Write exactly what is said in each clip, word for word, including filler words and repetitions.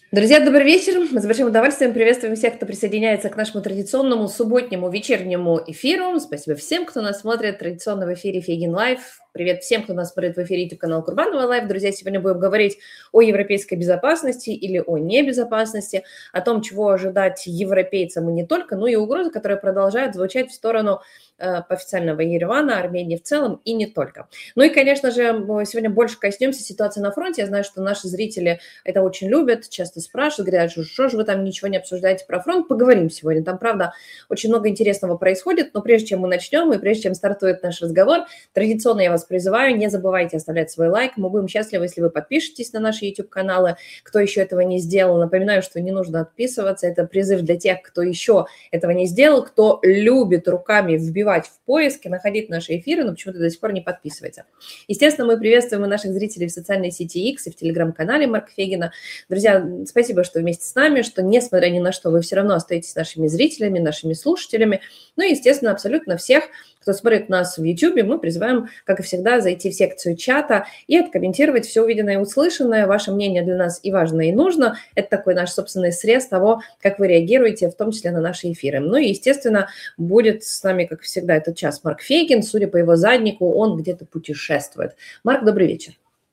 Друзья, добрый вечер. Мы с большим удовольствием приветствуем всех, кто присоединяется к нашему традиционному субботнему вечернему эфиру. Спасибо всем, кто нас смотрит традиционно в эфире Фейгин Лайв. Привет всем, кто нас смотрит в эфире YouTube-канала Курбанова Лайв. Друзья, сегодня будем говорить о европейской безопасности или о небезопасности, о том, чего ожидать европейцам и не только, но и угрозы, которые продолжают звучать в сторону официального Еревана, Армении в целом и не только. Ну и, конечно же, мы сегодня больше коснемся ситуации на фронте. Я знаю, что наши зрители это очень любят, часто спрашивают, говорят, что, что же вы там ничего не обсуждаете про фронт. Поговорим сегодня. Там, правда, очень много интересного происходит, но прежде чем мы начнем и прежде чем стартует наш разговор, традиционно я вас призываю, не забывайте оставлять свой лайк. Мы будем счастливы, если вы подпишетесь на наши YouTube-каналы. Кто еще этого не сделал, напоминаю, что не нужно отписываться. Это призыв для тех, кто еще этого не сделал, кто любит руками вбивать в поиске, находить наши эфиры, но почему-то до сих пор не подписывается. Естественно, мы приветствуем и наших зрителей в социальной сети X и в телеграм-канале Марка Фейгина. Друзья, спасибо, что вместе с нами, что, несмотря ни на что, вы все равно остаетесь нашими зрителями, нашими слушателями. Ну и, естественно, абсолютно всех, кто смотрит нас в YouTube, мы призываем, как и всегда, зайти в секцию чата и откомментировать все увиденное и услышанное. Ваше мнение для нас и важно, и нужно. Это такой наш собственный срез того, как вы реагируете, в том числе на наши эфиры. Ну и, естественно, будет с нами, как всегда, этот час Марк Фейгин. Судя по его заднику, он где-то путешествует. Марк, добрый вечер.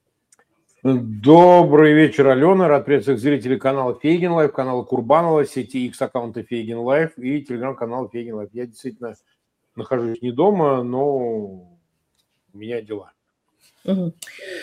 Добрый вечер, Алена. Рад приветствовать зрителей канала Фейгин Лайв, канала Курбанова, сети X аккаунта Фейгин Лайв и телеграм-канала Фейгин Лайв. Я действительно нахожусь не дома, но у меня дела. Угу.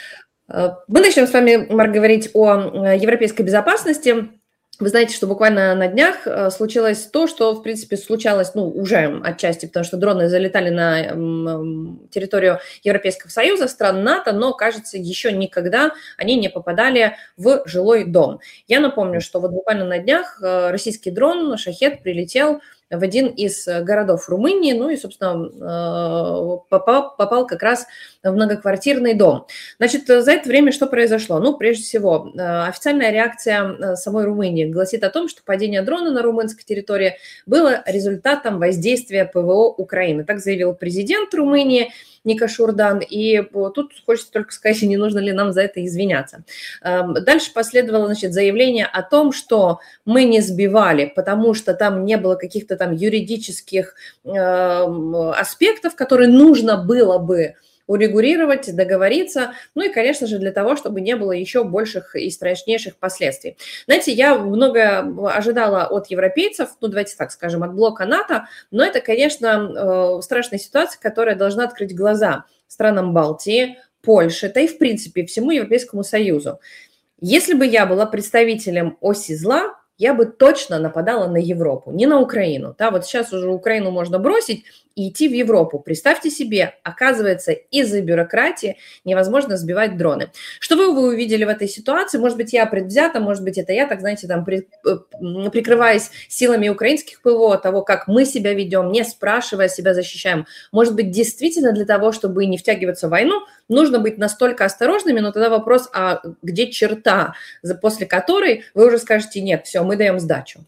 Мы начнем с вами, Марк, говорить о европейской безопасности. Вы знаете, что буквально на днях случилось то, что, в принципе, случалось, ну, уже отчасти, потому что дроны залетали на территорию Европейского Союза, стран НАТО, но, кажется, еще никогда они не попадали в жилой дом. Я напомню, что вот буквально на днях российский дрон «Шахед» прилетел в один из городов Румынии, ну и, собственно, попал, попал как раз в многоквартирный дом. Значит, за это время что произошло? Ну, прежде всего, официальная реакция самой Румынии гласит о том, что падение дрона на румынской территории было результатом воздействия ПВО Украины. Так заявил президент Румынии Ника Шурдан, и тут хочется только сказать, не нужно ли нам за это извиняться. Дальше последовало, значит, заявление о том, что мы не сбивали, потому что там не было каких-то там юридических аспектов, которые нужно было бы урегулировать, договориться, ну и, конечно же, для того, чтобы не было еще больших и страшнейших последствий. Знаете, я много ожидала от европейцев, ну давайте так скажем, от блока НАТО, но это, конечно, страшная ситуация, которая должна открыть глаза странам Балтии, Польши, да и, в принципе, всему Европейскому Союзу. Если бы я была представителем оси зла, я бы точно нападала на Европу, не на Украину. Да, вот сейчас уже Украину можно бросить и идти в Европу. Представьте себе, оказывается, из-за бюрократии невозможно сбивать дроны. Что вы, вы увидели в этой ситуации? Может быть, я предвзята, может быть, это я, так знаете, там, при, прикрываясь силами украинских ПВО, того, как мы себя ведем, не спрашивая, себя защищаем. Может быть, действительно для того, чтобы не втягиваться в войну, нужно быть настолько осторожными, но тогда вопрос, а где черта, после которой вы уже скажете, нет, все, мы даем сдачу?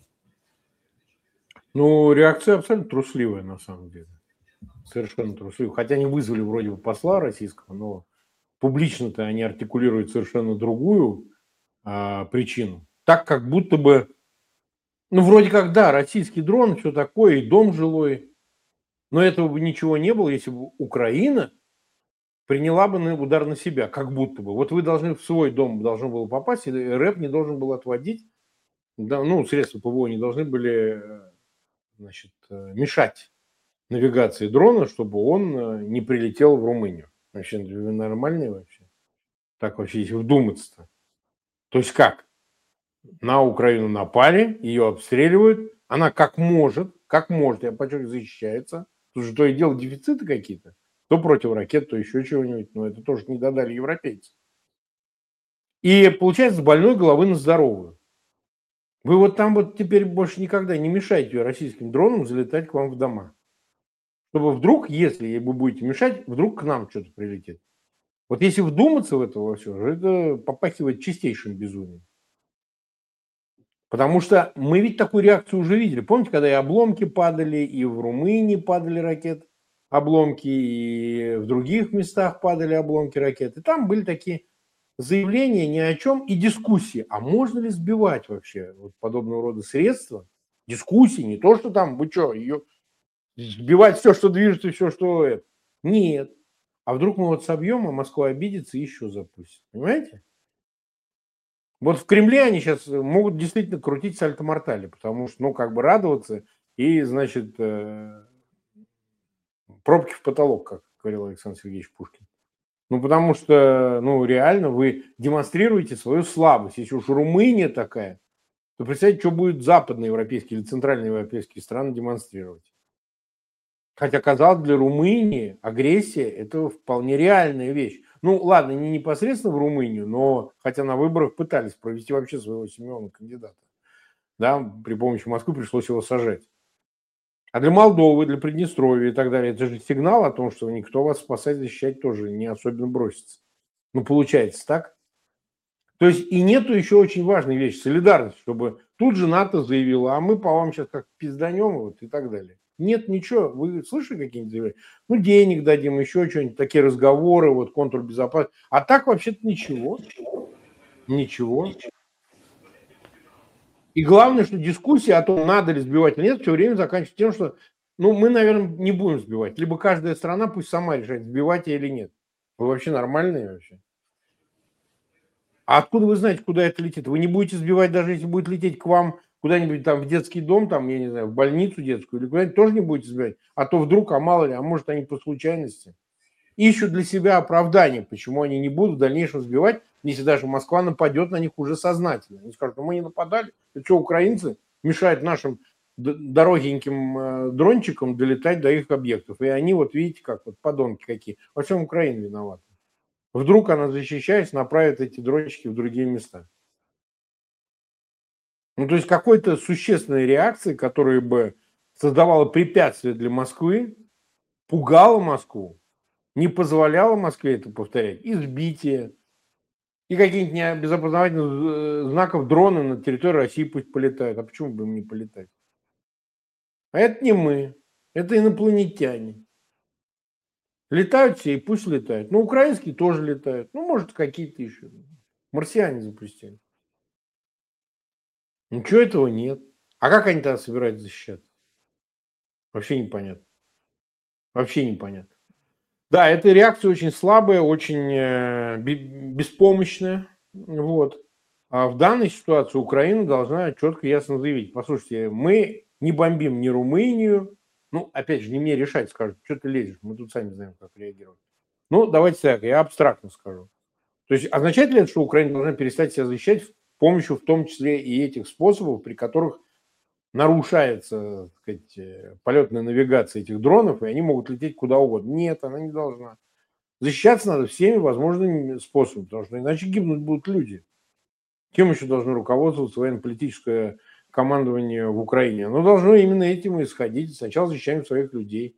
Ну, реакция абсолютно трусливая, на самом деле. Совершенно трусливая. Хотя они вызвали вроде бы посла российского, но публично-то они артикулируют совершенно другую а, причину. Так, как будто бы, ну, вроде как, да, российский дрон, все такое, и дом жилой. Но этого бы ничего не было, если бы Украина приняла бы удар на себя, как будто бы. Вот вы должны в свой дом должен был попасть, и РФ не должен был отводить, да, ну, средства ПВО не должны были, значит, мешать навигации дрона, чтобы он не прилетел в Румынию. Вообще, нормальный вообще? Так вообще, если вдуматься-то. То есть как? На Украину напали, ее обстреливают, она как может, как может, я подчеркиваю, защищается. Тут же то и дело дефициты какие-то. То противоракет, то еще чего-нибудь. Но это тоже не додали европейцы. И получается с больной головы на здоровую. Вы вот там вот теперь больше никогда не мешайте российским дронам залетать к вам в дома. Чтобы вдруг, если вы будете мешать, вдруг к нам что-то прилетит. Вот если вдуматься в это во все, это попахивает чистейшим безумием. Потому что мы ведь такую реакцию уже видели. Помните, когда и обломки падали, и в Румынии падали ракеты, обломки, и в других местах падали обломки ракет. И там были такие заявление ни о чем и дискуссии. А можно ли сбивать вообще вот подобного рода средства? Дискуссии, не то, что там, вы что, ее сбивать все, что движется, все, что это. Нет. А вдруг мы вот собьем, а Москва обидится и еще запустит. Понимаете? Вот в Кремле они сейчас могут действительно крутить сальто-мортали, потому что, ну, как бы радоваться и, значит, э, пробки в потолок, как говорил Александр Сергеевич Пушкин. Ну, потому что, ну, реально вы демонстрируете свою слабость. Если уж Румыния такая, то представьте, что будет западноевропейские или центральноевропейские страны демонстрировать. Хотя, казалось, для Румынии агрессия – это вполне реальная вещь. Ну, ладно, не непосредственно в Румынию, но хотя на выборах пытались провести вообще своего Симеона кандидата. Да, при помощи Москвы пришлось его сажать. А для Молдовы, для Приднестровья и так далее, это же сигнал о том, что никто вас спасать, защищать тоже не особенно бросится. Ну, получается так. То есть и нету еще очень важной вещи – солидарность, чтобы тут же НАТО заявило, а мы по вам сейчас как пизданем вот, и так далее. Нет, ничего. Вы слышали какие-нибудь заявления? Ну, денег дадим, еще что-нибудь, такие разговоры, вот, контрбезопасность. А так вообще-то ничего. Ничего. И главное, что дискуссия о том, надо ли сбивать или нет, все время заканчивается тем, что, ну, мы, наверное, не будем сбивать. Либо каждая страна пусть сама решает, сбивать или нет. Вы вообще нормальные вообще? А откуда вы знаете, куда это летит? Вы не будете сбивать, даже если будет лететь к вам куда-нибудь там в детский дом, там, я не знаю, в больницу детскую, или куда-нибудь тоже не будете сбивать. А то вдруг, а мало ли, а может они по случайности. Ищут для себя оправдание, почему они не будут в дальнейшем сбивать, если даже Москва нападет на них уже сознательно. Они скажут, ну мы не нападали, это что, украинцы мешают нашим дорогеньким э, дрончикам долетать до их объектов. И они, вот видите, как вот подонки какие. Во всем Украина виновата. Вдруг она, защищаясь, направит эти дрончики в другие места. Ну, то есть какой-то существенной реакции, которая бы создавала препятствия для Москвы, пугала Москву, не позволяла Москве это повторять. Избитие и какие-нибудь без опознавательных знаков дроны на территории России пусть полетают. А почему бы им не полетать? А это не мы, это инопланетяне. Летают все, и пусть летают. Ну, украинские тоже летают. Ну, может, какие-то еще. Марсиане запустили. Ничего этого нет. А как они тогда собираются защищаться? Вообще непонятно. Вообще непонятно. Да, эта реакция очень слабая, очень э, беспомощная. Вот. А в данной ситуации Украина должна четко и ясно заявить. Послушайте, мы не бомбим ни Румынию. Ну, опять же, не мне решать, скажут, что ты лезешь, мы тут сами знаем, как реагировать. Ну, давайте так, я абстрактно скажу. То есть означает ли это, что Украина должна перестать себя защищать с помощью в том числе и этих способов, при которых нарушается, так сказать, полетная навигация этих дронов, и они могут лететь куда угодно? Нет, она не должна. Защищаться надо всеми возможными способами, потому что иначе гибнуть будут люди. Кем еще должно руководствоваться военно-политическое командование в Украине? Оно должно именно этим и исходить. Сначала защищаем своих людей.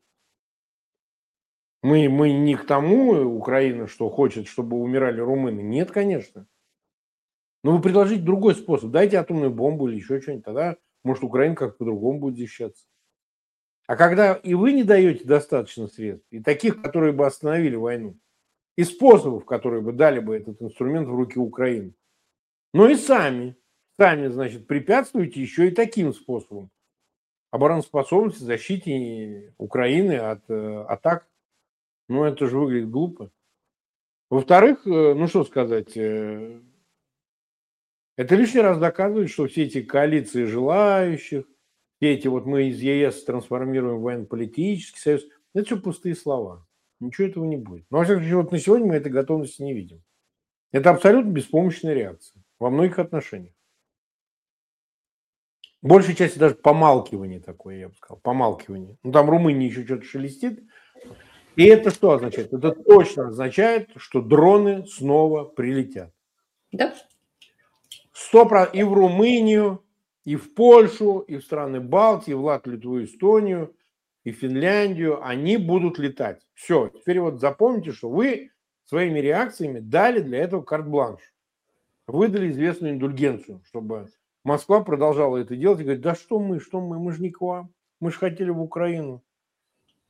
Мы, мы не к тому, Украина, что хочет, чтобы умирали румыны. Нет, конечно. Но вы предложите другой способ. Дайте атомную бомбу или еще что-нибудь. Тогда, может, Украина как-то по-другому будет защищаться. А когда и вы не даете достаточно средств, и таких, которые бы остановили войну, и способов, которые бы дали бы этот инструмент в руки Украины, но и сами, сами, значит, препятствуете еще и таким способом обороноспособности, защите Украины от э, атак. Ну, это же выглядит глупо. Во-вторых, э, ну, что сказать, э, это лишний раз доказывает, что все эти коалиции желающих, все эти вот мы из ЕС трансформируем в военно-политический союз, это все пустые слова. Ничего этого не будет. Но, во всяком случае, вот на сегодня мы этой готовности не видим. Это абсолютно беспомощная реакция во многих отношениях. Большей части даже помалкивание такое, я бы сказал, помалкивание. Ну, там Румыния еще что-то шелестит. И это что означает? Это точно означает, что дроны снова прилетят. Да. сто процентов и в Румынию, и в Польшу, и в страны Балтии, и в Латвию, Литву, Эстонию, и в Финляндию. Они будут летать. Все. Теперь вот запомните, что вы своими реакциями дали для этого карт-бланш. Выдали известную индульгенцию, чтобы Москва продолжала это делать и говорит, да что мы, что мы, мы же не к вам. Мы же хотели в Украину.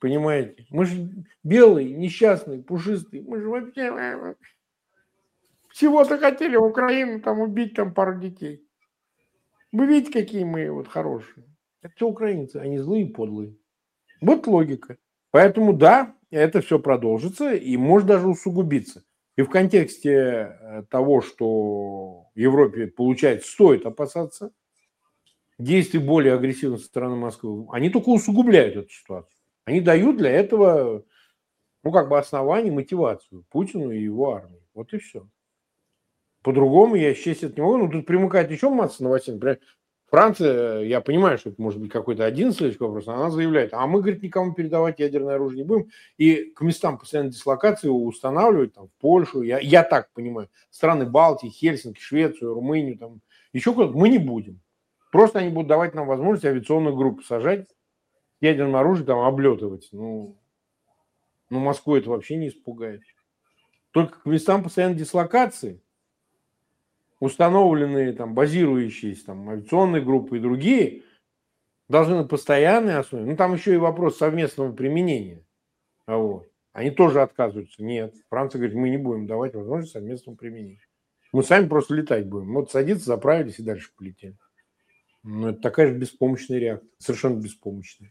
Понимаете? Мы же белые, несчастные, пушистые. Мы же вообще... Всего-то хотели Украину там убить там пару детей. Вы видите, какие мы вот хорошие. Это все украинцы, они злые и подлые. Вот логика. Поэтому да, это все продолжится и может даже усугубиться. И в контексте того, что в Европе, получается, стоит опасаться действий более агрессивных со стороны Москвы, они только усугубляют эту ситуацию. Они дают для этого, ну, как бы основание, мотивацию Путину и его армии. Вот и все. По-другому я счесть это не могу. Ну, тут примыкает еще масса новостей. Например, Франция, я понимаю, что это может быть какой-то один следующий вопрос, она заявляет, а мы, говорит, никому передавать ядерное оружие не будем, и к местам постоянной дислокации его устанавливать, там, в Польшу, я, я так понимаю, страны Балтии, Хельсинки, Швецию, Румынию, там, еще куда-то мы не будем. Просто они будут давать нам возможность авиационных групп сажать, ядерное оружие там облетывать. Ну, ну, Москву это вообще не испугает. Только к местам постоянной дислокации установленные, там, базирующиеся там, авиационные группы и другие должны на постоянной основе. Ну, там еще и вопрос совместного применения. Вот. Они тоже отказываются. Нет. Франция говорит, мы не будем давать возможность совместного применения. Мы сами просто летать будем. Вот садиться, заправились и дальше полетели. Ну, это такая же беспомощная реакция. Совершенно беспомощная.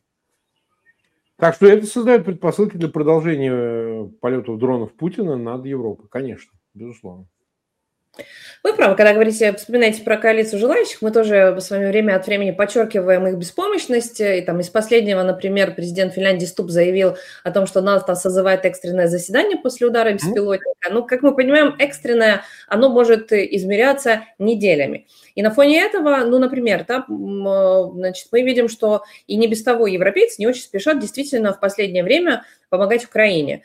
Так что это создает предпосылки для продолжения полетов дронов Путина над Европой. Конечно, безусловно. Вы правы, когда говорите, вспоминаете про коалицию желающих, мы тоже с вами время от времени подчеркиваем их беспомощность. И там из последнего, например, президент Финляндии Стуб заявил о том, что НАТО созывает экстренное заседание после удара беспилотника. Ну, как мы понимаем, экстренное, оно может измеряться неделями. И на фоне этого, ну, например, да, значит, мы видим, что и не без того европейцы не очень спешат действительно в последнее время помогать Украине.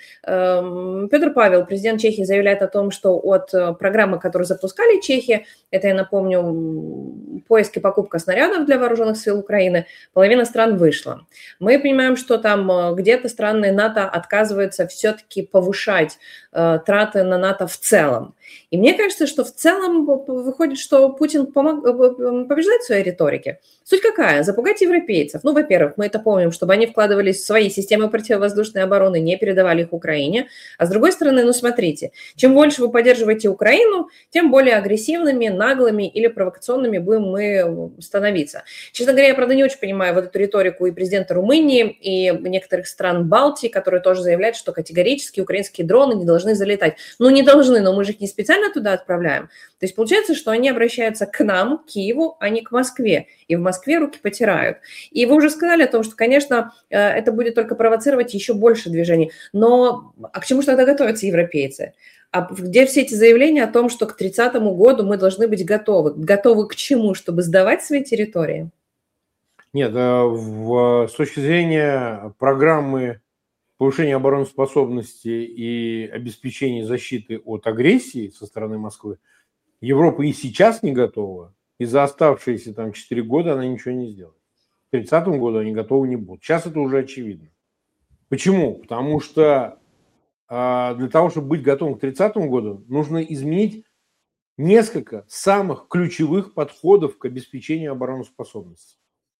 Петр Павел, президент Чехии, заявляет о том, что от программы, которую запускали чехи, это, я напомню, поиск и покупка снарядов для вооруженных сил Украины, половина стран вышла. Мы понимаем, что там где-то страны НАТО отказываются все-таки повышать э, траты на НАТО в целом. И мне кажется, что в целом выходит, что Путин помог, побеждает в своей риторике. Суть какая? Запугать европейцев. Ну, во-первых, мы это помним, чтобы они вкладывались в свои системы противовоздушной обороны, не передавали их Украине. А с другой стороны, ну, смотрите, чем больше вы поддерживаете Украину, тем более агрессивными, наглыми или провокационными будем мы становиться. Честно говоря, я, правда, не очень понимаю вот эту риторику и президента Румынии, и некоторых стран Балтии, которые тоже заявляют, что категорически украинские дроны не должны залетать. Ну, не должны, но мы же их не специально туда отправляем. То есть получается, что они обращаются к нам, к Киеву, а не к Москве. И в Москве руки потирают. И вы уже сказали о том, что, конечно, это будет только провоцировать еще больше движений. Но а к чему же тогда готовятся европейцы? А где все эти заявления о том, что к тридцатому году мы должны быть готовы? Готовы к чему? Чтобы сдавать свои территории? Нет, в, с точки зрения программы повышения обороноспособности и обеспечения защиты от агрессии со стороны Москвы, Европа и сейчас не готова, и за оставшиеся там четыре года она ничего не сделает. К тридцатому году они готовы не будут. Сейчас это уже очевидно. Почему? Потому что э, для того, чтобы быть готовым к тридцатому году, нужно изменить несколько самых ключевых подходов к обеспечению обороноспособности.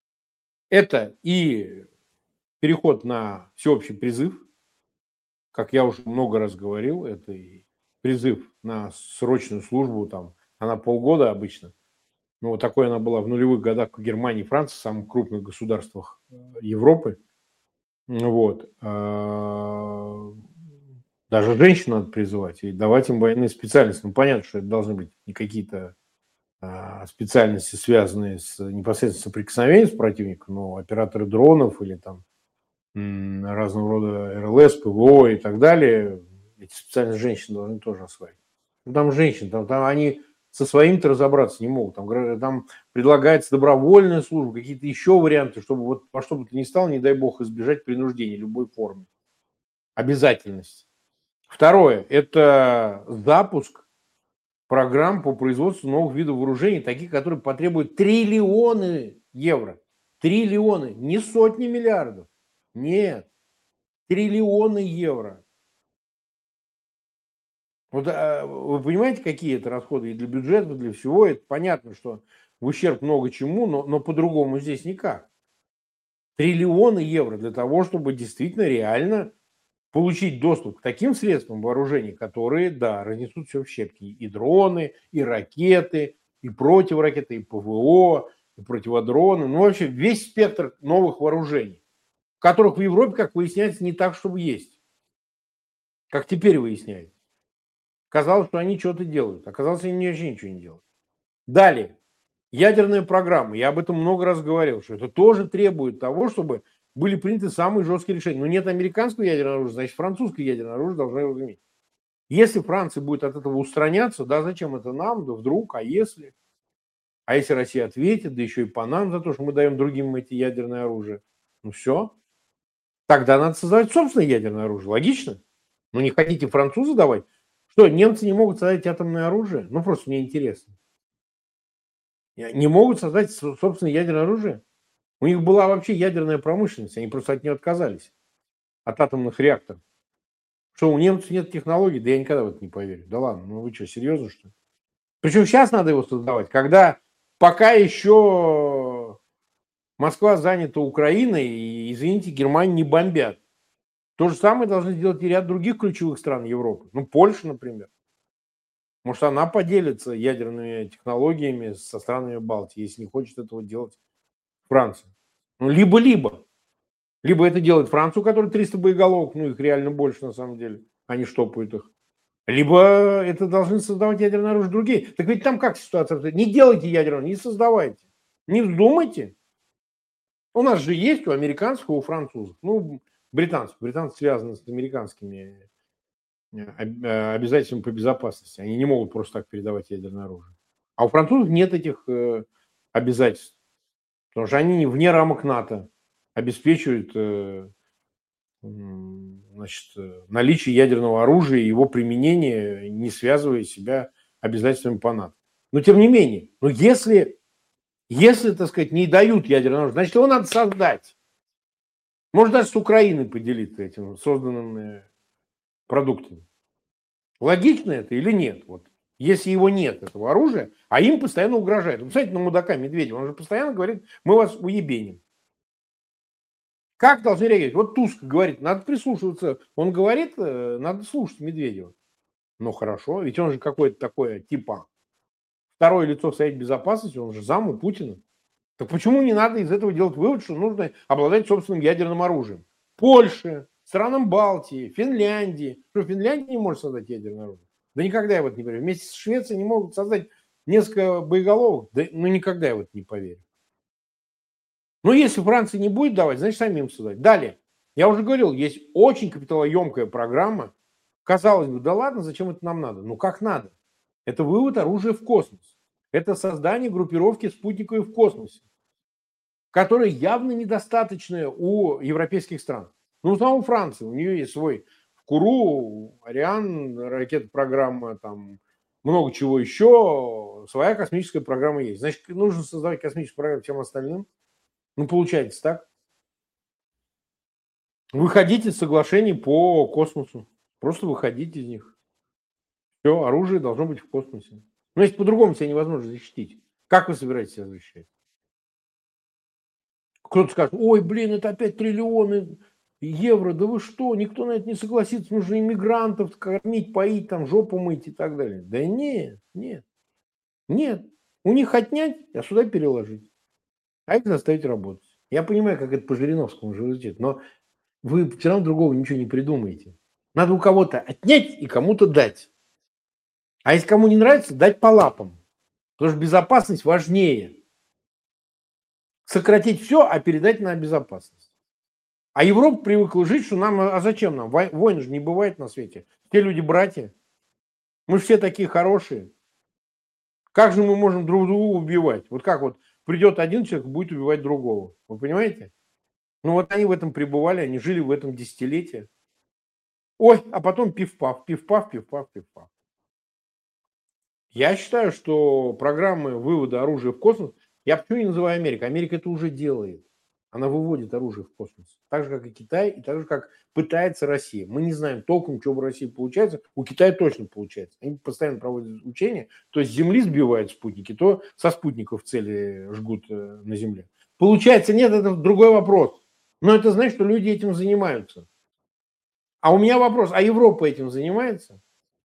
Это и переход на всеобщий призыв, как я уже много раз говорил, это и призыв на срочную службу, там, она полгода обычно. Ну, вот такой она была в нулевых годах в Германии и Франции, в самых крупных государствах Европы. Вот. Даже женщин надо призывать и давать им военные специальности. Ну, понятно, что это должны быть не какие-то специальности, связанные с непосредственно соприкосновением с противником, но операторы дронов или там разного рода эр эл эс, пэ вэ о и так далее, эти специальные женщины должны тоже освоить. Ну, там женщины, там, там они со своим-то разобраться не могут. Там, там предлагается добровольная служба, какие-то еще варианты, чтобы вот во что бы то ни стало, не дай бог, избежать принуждения любой формы. Обязательность. Второе – это запуск программ по производству новых видов вооружений, таких, которые потребуют триллионы евро. Триллионы, не сотни миллиардов. Нет, триллионы евро. Вот вы понимаете, какие это расходы и для бюджета, и для всего? Это понятно, что в ущерб много чему, но, но по-другому здесь никак. Триллионы евро для того, чтобы действительно реально получить доступ к таким средствам вооружения, которые, да, разнесут все в щепки. И дроны, и ракеты, и противоракеты, и ПВО, и противодроны. Ну, вообще весь спектр новых вооружений, которых в Европе, как выясняется, не так, чтобы есть. Как теперь выясняется. Казалось, что они что-то делают. Оказалось, они вообще ничего не делают. Далее. Ядерная программа. Я об этом много раз говорил, что это тоже требует того, чтобы были приняты самые жесткие решения. Но нет американского ядерного оружия, значит, французское ядерное оружие должно его иметь. Если Франция будет от этого устраняться, да зачем это нам, да вдруг, а если? А если Россия ответит, да еще и по нам за то, что мы даем другим эти ядерное оружие, ну все. Тогда надо создавать собственное ядерное оружие. Логично? Ну не хотите французы давать? Что, немцы не могут создать атомное оружие? Ну просто мне интересно. Не могут создать собственное ядерное оружие? У них была вообще ядерная промышленность, они просто от нее отказались. От атомных реакторов. Что, у немцев нет технологий? Да я никогда в это не поверю. Да ладно, ну вы что, серьезно, что ли? Причем сейчас надо его создавать, когда пока еще Москва занята Украиной, и, извините, Германию не бомбят. То же самое должны сделать и ряд других ключевых стран Европы. Ну, Польша, например. Может, она поделится ядерными технологиями со странами Балтии, если не хочет этого делать Франция. Ну, либо-либо. Либо это делает Франция, у которой триста боеголовок, ну, их реально больше на самом деле. Они штопают их. Либо это должны создавать ядерное оружие другие. Так ведь там как ситуация? Не делайте ядерное, не создавайте. Не вздумайте. У нас же есть у американцев и у французов. Ну, британцев. Британцы связаны с американскими обязательствами по безопасности. Они не могут просто так передавать ядерное оружие. А у французов нет этих э, обязательств. Потому что они вне рамок НАТО обеспечивают э, значит, наличие ядерного оружия и его применение, не связывая себя обязательствами по НАТО. Но тем не менее, но если, если, так сказать, не дают ядерное оружие, значит, его надо создать. Может, даже с Украиной поделиться этим созданными продуктами. Логично это или нет? Вот. Если его нет, этого оружия, а им постоянно угрожают. Вы представляете, на мудака Медведева, он же постоянно говорит, мы вас уебеним. Как должны реагировать? Вот Туск говорит, надо прислушиваться. Он говорит, надо слушать Медведева. Ну хорошо, ведь он же какое-то такое типа второе лицо в Совете Безопасности, он же зам у Путина. Так почему не надо из этого делать вывод, что нужно обладать собственным ядерным оружием? Польша, странам Балтии, Финляндии. Что, Финляндия не может создать ядерное оружие? Да никогда я в это не поверю. Вместе с Швецией не могут создать несколько боеголовок? Да ну никогда я в это не поверю. Но если Франция не будет давать, значит самим создать. Далее. Я уже говорил, есть очень капиталоемкая программа. Казалось бы, да ладно, зачем это нам надо? Ну как надо? Это вывод оружия в космос. Это создание группировки спутниковой в космосе, которая явно недостаточная у европейских стран. Ну, там у Франции, у нее есть свой Куру, Ариан, ракета-программа, там много чего еще, своя космическая программа есть. Значит, нужно создавать космическую программу всем остальным. Ну, получается так. Выходите из соглашений по космосу. Просто выходите из них. Все, оружие должно быть в космосе. Но если по-другому себя невозможно защитить, как вы собираетесь себя защищать? Кто-то скажет, ой, блин, это опять триллионы евро, да вы что, никто на это не согласится, нужно иммигрантов кормить, поить, там, жопу мыть и так далее. Да нет, нет, нет. У них отнять, а сюда переложить. А их заставить работать. Я понимаю, как это по Жириновскому же звучит, но вы все равно другого ничего не придумаете. Надо у кого-то отнять и кому-то дать. А если кому не нравится, дать по лапам. Потому что безопасность важнее. Сократить все, а передать на безопасность. А Европа привыкла жить, что нам, а зачем нам? Войны же не бывает на свете. Все люди братья. Мы все такие хорошие. Как же мы можем друг друга убивать? Вот как вот придет один человек, будет убивать другого. Вы понимаете? Ну вот они в этом пребывали, они жили в этом десятилетии. Ой, а потом пиф-паф, пиф-паф, пиф-паф, пиф-паф. Я считаю, что программы вывода оружия в космос, я почему не называю Америку? Америка это уже делает. Она выводит оружие в космос. Так же, как и Китай, и так же, как пытается Россия. Мы не знаем толком, что в России получается. У Китая точно получается. Они постоянно проводят учения. То с Земли сбивают спутники, то со спутников цели жгут на Земле. Получается, нет, это другой вопрос. Но это значит, что люди этим занимаются. А у меня вопрос, а Европа этим занимается?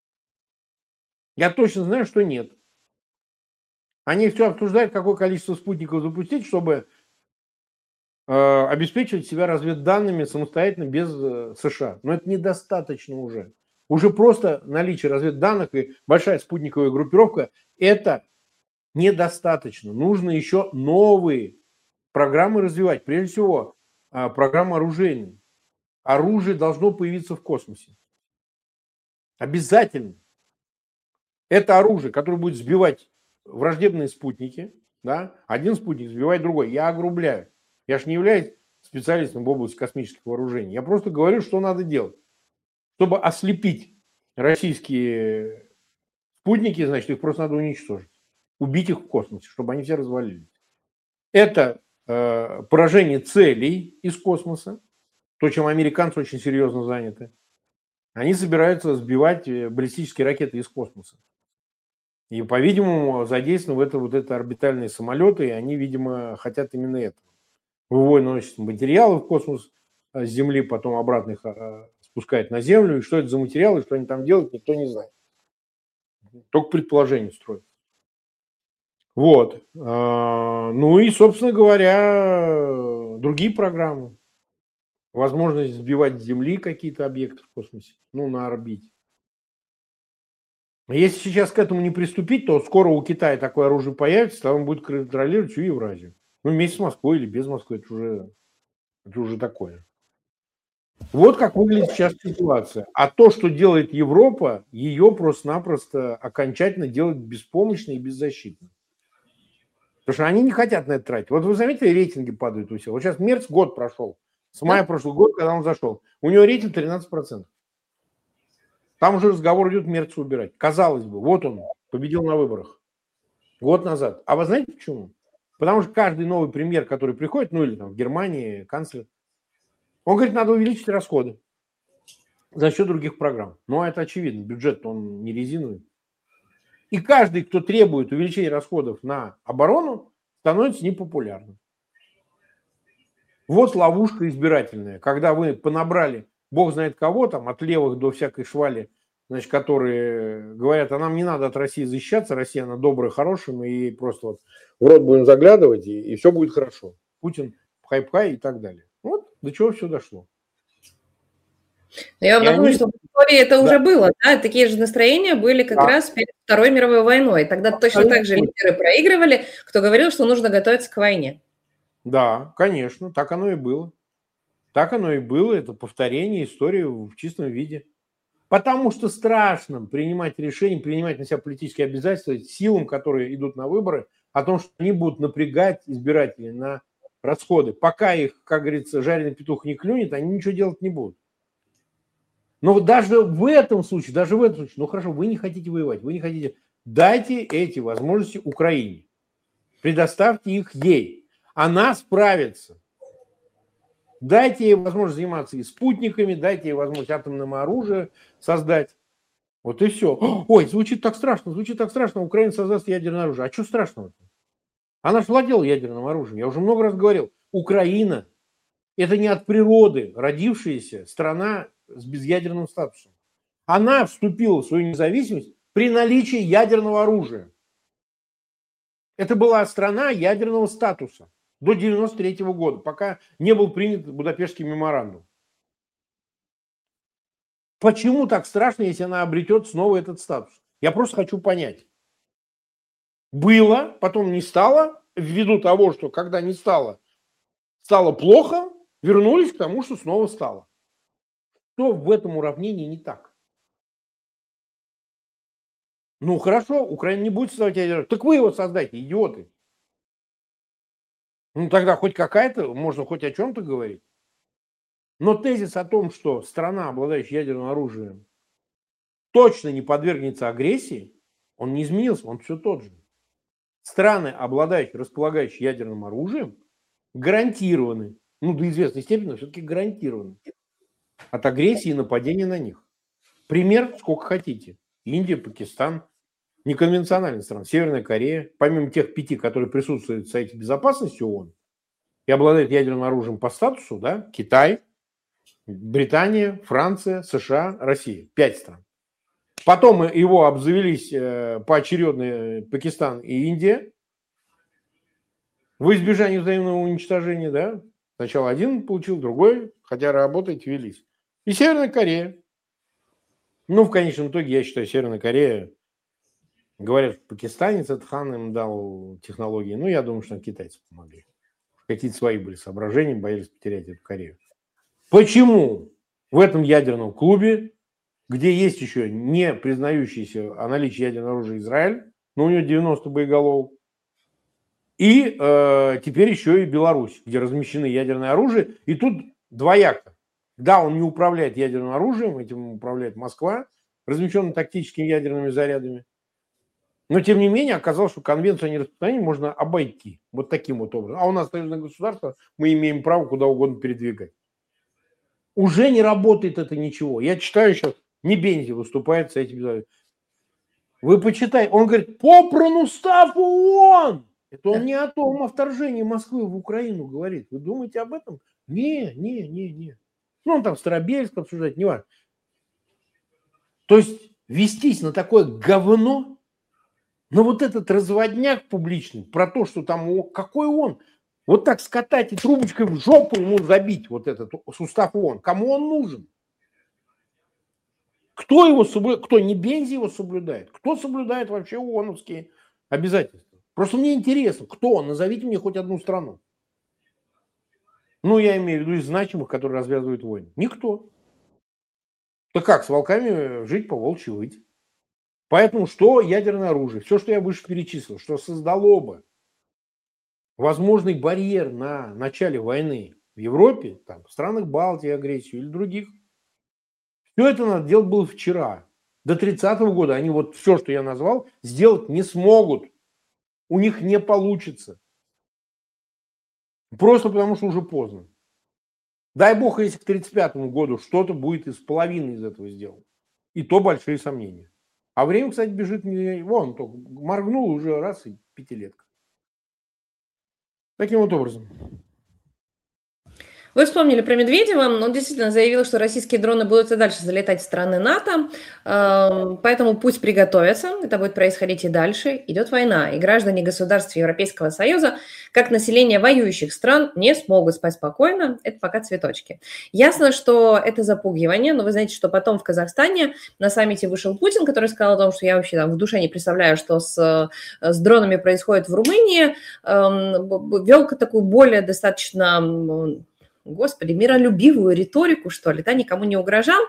Я точно знаю, что нет. Они все обсуждают, какое количество спутников запустить, чтобы э, обеспечивать себя разведданными самостоятельно без э, США. Но это недостаточно уже. Уже просто наличие разведданных и большая спутниковая группировка – это недостаточно. Нужно еще новые программы развивать. Прежде всего, э, программы оружейные. Оружие должно появиться в космосе. Обязательно. Это оружие, которое будет сбивать враждебные спутники. Да? Один спутник сбивает другой. Я огрубляю. Я же не являюсь специалистом в области космических вооружений. Я просто говорю, что надо делать. Чтобы ослепить российские спутники, значит, их просто надо уничтожить. Убить их в космосе, чтобы они все развалились. Это э, поражение целей из космоса. То, чем американцы очень серьезно заняты. Они собираются сбивать баллистические ракеты из космоса. И, по-видимому, задействованы в это вот это орбитальные самолеты, и они, видимо, хотят именно этого. Выводят материалы в космос с Земли, потом обратно их спускают на Землю. И что это за материалы, что они там делают, никто не знает. Только предположение строят. Вот. Ну и, собственно говоря, другие программы. Возможность сбивать с Земли какие-то объекты в космосе, ну, на орбите. Если сейчас к этому не приступить, то скоро у Китая такое оружие появится, там он будет контролировать всю Евразию. Ну, вместе с Москвой или без Москвы, это уже, это уже такое. Вот как выглядит сейчас ситуация. А то, что делает Европа, ее просто-напросто окончательно делает беспомощной и беззащитной. Потому что они не хотят на это тратить. Вот вы заметили, рейтинги падают у всех. Вот сейчас Мерц год прошел. С мая прошлого года, когда он зашел. У него рейтинг тринадцать процентов. Там уже разговор идет Мерца убирать. Казалось бы, вот он победил на выборах год назад. А вы знаете почему? Потому что каждый новый премьер, который приходит, ну или там в Германии, канцлер, он говорит, надо увеличить расходы за счет других программ. Ну, это очевидно, бюджет он не резиновый. И каждый, кто требует увеличения расходов на оборону, становится непопулярным. Вот ловушка избирательная, когда вы понабрали бог знает кого там, от левых до всякой швали, значит, которые говорят, а нам не надо от России защищаться, Россия, она добрая, хорошая, мы ей просто вот в рот будем заглядывать, и, и все будет хорошо. Путин, пхай-пхай и так далее. Вот до чего все дошло. Я вам и напомню, они... что в истории это да. уже было, да, такие же настроения были как да. раз перед Второй мировой войной. Тогда точно так же лидеры проигрывали, кто говорил, что нужно готовиться к войне. Да, конечно, так оно и было. Так оно и было, это повторение истории в чистом виде. Потому что страшно принимать решения, принимать на себя политические обязательства силам, которые идут на выборы, о том, что они будут напрягать избирателей на расходы. Пока их, как говорится, жареный петух не клюнет, они ничего делать не будут. Но даже в этом случае, даже в этом случае, ну хорошо, вы не хотите воевать, вы не хотите, дайте эти возможности Украине. Предоставьте их ей. Она справится. Дайте ей возможность заниматься и спутниками, дайте ей возможность атомным оружием создать. Вот и все. Ой, звучит так страшно, звучит так страшно, Украина создаст ядерное оружие. А что страшного-то? Она же владела ядерным оружием. Я уже много раз говорил. Украина – это не от природы родившаяся страна с безъядерным статусом. Она вступила в свою независимость при наличии ядерного оружия. Это была страна ядерного статуса. До девяносто третьего года, пока не был принят Будапештский меморандум. Почему так страшно, если она обретет снова этот статус? Я просто хочу понять. Было, потом не стало, ввиду того, что когда не стало, стало плохо, вернулись к тому, что снова стало. Что в этом уравнении не так? Ну хорошо, Украина не будет создавать ядерное. Так вы его создайте, идиоты. Ну, тогда хоть какая-то, можно хоть о чем-то говорить. Но тезис о том, что страна, обладающая ядерным оружием, точно не подвергнется агрессии, он не изменился, он все тот же. Страны, обладающие, располагающие ядерным оружием, гарантированы, ну, до известной степени, но все-таки гарантированы от агрессии и нападения на них. Пример сколько хотите. Индия, Пакистан, неконвенциональные страны, Северная Корея, помимо тех пяти, которые присутствуют в Совете Безопасности ООН и обладают ядерным оружием по статусу, да, Китай, Британия, Франция, США, Россия. Пять стран. Потом его обзавелись поочередно Пакистан и Индия. В избежание взаимного уничтожения, да. Сначала один получил, другой, хотя работать велись. И Северная Корея. Ну, в конечном итоге, я считаю, Северная Корея, говорят, пакистанец этот хан им дал технологии. Ну, я думаю, что китайцы помогли. Какие-то свои были соображения, боялись потерять эту Корею. Почему в этом ядерном клубе, где есть еще не признающийся о наличии ядерного оружия Израиль, но у него девяносто боеголовок, и э, теперь еще и Беларусь, где размещены ядерное оружие, и тут двояко. Да, он не управляет ядерным оружием, этим управляет Москва, размещенными тактическими ядерными зарядами. Но, тем не менее, оказалось, что конвенцию о нераспространении можно обойти вот таким вот образом. А у нас союзное государство, мы имеем право куда угодно передвигать. Уже не работает это ничего. Я читаю сейчас, Небензи выступает с этим. Вы почитайте. Он говорит, по пронуставу ООН. Это он не о том, о вторжении Москвы в Украину говорит. Вы думаете об этом? Не, не, не, не. Ну, он там Старобельск обсуждает, не важно. То есть вестись на такое говно, но вот этот разводняк публичный про то, что там, какой он, вот так скатать и трубочкой в жопу ему забить вот этот сустав ООН. Кому он нужен? Кто его соблюдает? Кто Небензи его соблюдает? Кто соблюдает вообще ООНовские обязательства? Просто мне интересно, кто он? Назовите мне хоть одну страну. Ну, я имею в виду из значимых, которые развязывают войны. Никто. Так как, с волками жить, по волчьи выть. Поэтому что ядерное оружие? Все, что я выше перечислил, что создало бы возможный барьер на начале войны в Европе, там, в странах Балтии, агрессию или других, все это надо делать было вчера. До тридцатого года они вот все, что я назвал, сделать не смогут. У них не получится. Просто потому, что уже поздно. Дай бог, если к тридцать пятому году что-то будет из половины из этого сделано. И то большие сомнения. А время, кстати, бежит не... Вон, только моргнул уже раз и пятилетка. Таким вот образом. Вы вспомнили про Медведева, он действительно заявил, что российские дроны будут и дальше залетать в страны НАТО, поэтому пусть приготовятся, это будет происходить и дальше. Идет война, и граждане государств Европейского Союза, как население воюющих стран, не смогут спать спокойно, это пока цветочки. Ясно, что это запугивание, но вы знаете, что потом в Казахстане на саммите вышел Путин, который сказал о том, что я вообще там в душе не представляю, что с, с дронами происходит в Румынии, вел такую более достаточно... Господи, миролюбивую риторику, что ли, да, никому не угрожал.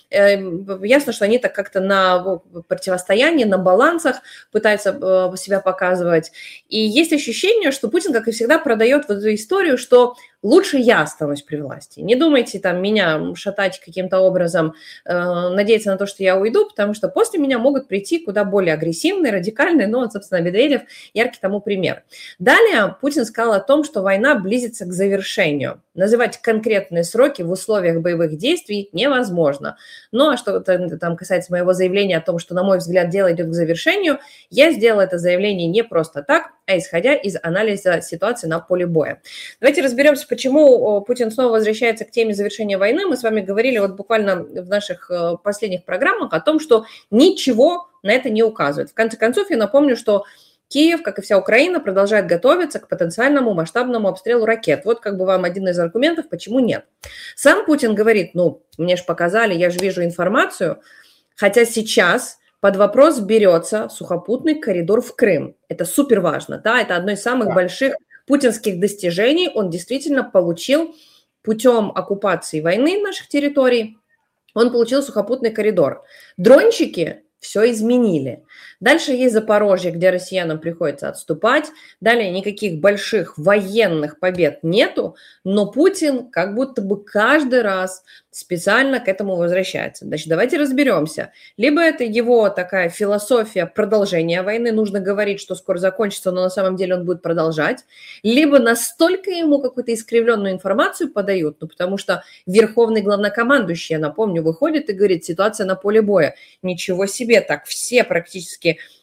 Ясно, что они так как-то на противостоянии, на балансах пытаются себя показывать. И есть ощущение, что Путин, как и всегда, продает вот эту историю, что лучше я останусь при власти. Не думайте там меня шатать каким-то образом, э, надеяться на то, что я уйду, потому что после меня могут прийти куда более агрессивные, радикальные, но, собственно, Медведев яркий тому пример. Далее Путин сказал о том, что война близится к завершению. Называть конкретные сроки в условиях боевых действий невозможно. Ну, а что там касается моего заявления о том, что, на мой взгляд, дело идет к завершению, я сделала это заявление не просто так, а исходя из анализа ситуации на поле боя. Давайте разберемся, почему Путин снова возвращается к теме завершения войны. Мы с вами говорили вот буквально в наших последних программах о том, что ничего на это не указывает. В конце концов, я напомню, что Киев, как и вся Украина, продолжает готовиться к потенциальному масштабному обстрелу ракет. Вот как бы вам один из аргументов, почему нет. Сам Путин говорит, ну, мне же показали, я же вижу информацию, хотя сейчас под вопрос берется сухопутный коридор в Крым. Это супер важно, да, это одно из самых да. больших путинских достижений. Он действительно получил путем оккупации войны наших территорий, он получил сухопутный коридор. Дрончики все изменили. Дальше есть Запорожье, где россиянам приходится отступать. Далее никаких больших военных побед нету, но Путин как будто бы каждый раз специально к этому возвращается. Значит, давайте разберемся. Либо это его такая философия продолжения войны, нужно говорить, что скоро закончится, но на самом деле он будет продолжать. Либо настолько ему какую-то искривленную информацию подают, ну потому что верховный главнокомандующий, я напомню, выходит и говорит, ситуация на поле боя. Ничего себе, так все практически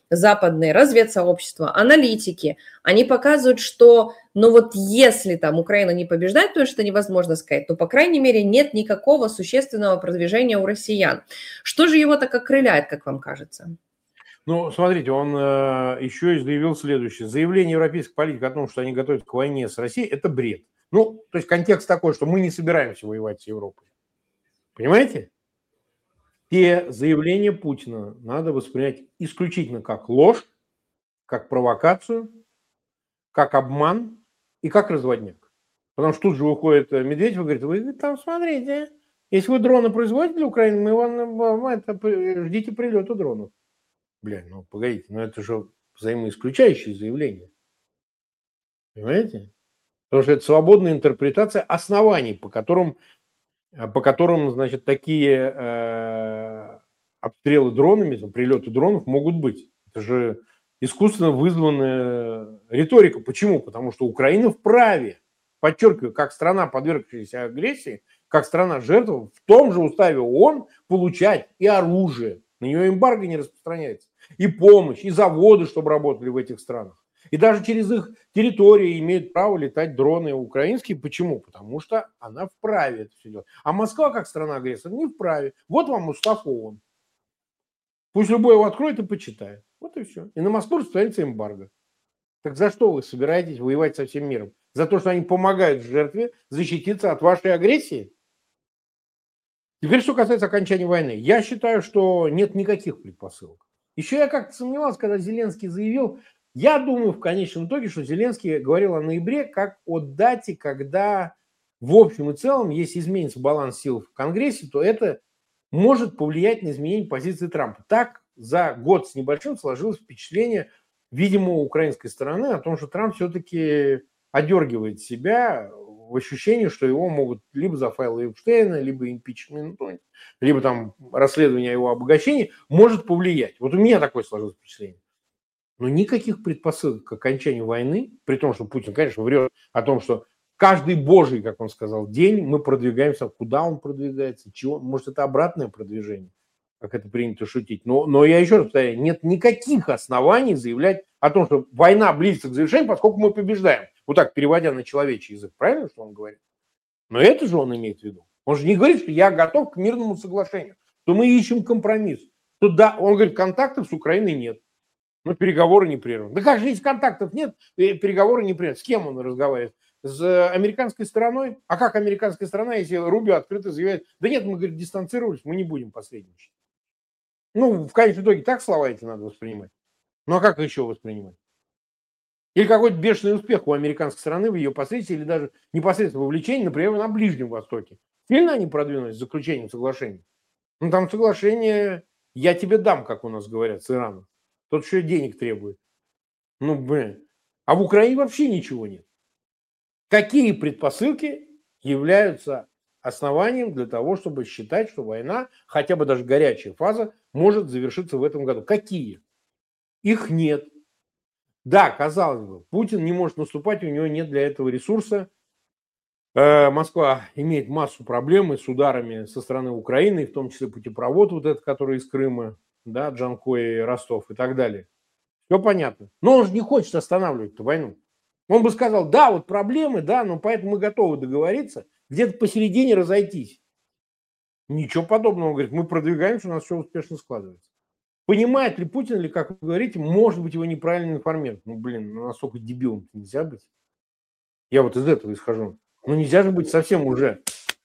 западные разведсообщества, аналитики, они показывают, что, ну вот если там Украина не побеждает, потому что это невозможно сказать, то, по крайней мере, нет никакого существенного продвижения у россиян. Что же его так окрыляет, как вам кажется? Ну, смотрите, он э, еще и заявил следующее. Заявление европейских политиков о том, что они готовятся к войне с Россией, это бред. Ну, то есть контекст такой, что мы не собираемся воевать с Европой. Понимаете? Те заявления Путина надо воспринять исключительно как ложь, как провокацию, как обман и как разводняк. Потому что тут же выходит Медведев и говорит, вы там смотрите, если вы дроны производите для Украины, мы вам, вам это, ждите прилета дронов. Бля, ну погодите, ну это же взаимоисключающие заявления. Понимаете? Потому что это свободная интерпретация оснований, по которым, по которым значит, такие э, обстрелы дронами, прилеты дронов могут быть. Это же искусственно вызванная риторика. Почему? Потому что Украина вправе, подчеркиваю, как страна, подвергшаяся агрессии, как страна-жертва, в том же уставе ООН получать и оружие. На нее эмбарго не распространяется. И помощь, и заводы, чтобы работали в этих странах. И даже через их территории имеют право летать дроны украинские. Почему? Потому что она вправе это все делать. А Москва, как страна-агрессор, не вправе. Вот вам устав ООН. Пусть любой его откроет и почитает. Вот и все. И на Москву распространяется эмбарго. Так за что вы собираетесь воевать со всем миром? За то, что они помогают жертве защититься от вашей агрессии? Теперь, что касается окончания войны. Я считаю, что нет никаких предпосылок. Еще я как-то сомневался, когда Зеленский заявил, я думаю в конечном итоге, что Зеленский говорил о ноябре как о дате, когда в общем и целом, если изменится баланс сил в Конгрессе, то это может повлиять на изменение позиции Трампа. Так за год с небольшим сложилось впечатление, видимо, у украинской стороны о том, что Трамп все-таки одергивает себя в ощущении, что его могут либо за файлы Эпштейна, либо импичмент, либо там расследование о его обогащении может повлиять. Вот у меня такое сложилось впечатление. Но никаких предпосылок к окончанию войны, при том, что Путин, конечно, врет о том, что каждый божий, как он сказал, день мы продвигаемся. Куда он продвигается? Чего? Может, это обратное продвижение, как это принято шутить. Но, но я еще раз повторяю, нет никаких оснований заявлять о том, что война близится к завершению, поскольку мы побеждаем. Вот так, переводя на человечий язык. Правильно, что он говорит? Но это же он имеет в виду. Он же не говорит, что я готов к мирному соглашению, что мы ищем компромисс. Что да, он говорит, контактов с Украиной нет. Но переговоры не прерваны. Да как же, если контактов нет, переговоры не прерваны. С кем он разговаривает? С американской стороной? А как американская сторона, если Рубио открыто заявляет, да нет, мы, говорит, дистанцировались, мы не будем посредничать. Ну, в конечном итоге так слова эти надо воспринимать. Ну, а как еще воспринимать? Или какой-то бешеный успех у американской стороны в ее посредстве, или даже непосредственно вовлечении, например, на Ближнем Востоке. Сильно они продвинулись с заключением соглашения? Ну, там соглашение «я тебе дам», как у нас говорят, с Ираном. Тот еще денег требует. Ну, блин. А в Украине вообще ничего нет. Какие предпосылки являются основанием для того, чтобы считать, что война, хотя бы даже горячая фаза, может завершиться в этом году? Какие? Их нет. Да, казалось бы, Путин не может наступать, у него нет для этого ресурса. Москва имеет массу проблем с ударами со стороны Украины, в том числе путепровод вот этот, который из Крыма, да, Джанкой, Ростов и так далее. Все понятно. Но он же не хочет останавливать эту войну. Он бы сказал, да, вот проблемы, да, но поэтому мы готовы договориться, где-то посередине разойтись. Ничего подобного. Он говорит, мы продвигаемся, у нас все успешно складывается. Понимает ли Путин, или, как вы говорите, может быть, его неправильно информируют? Ну, блин, ну настолько дебилом нельзя быть. Я вот из этого исхожу. Ну, нельзя же быть совсем уже.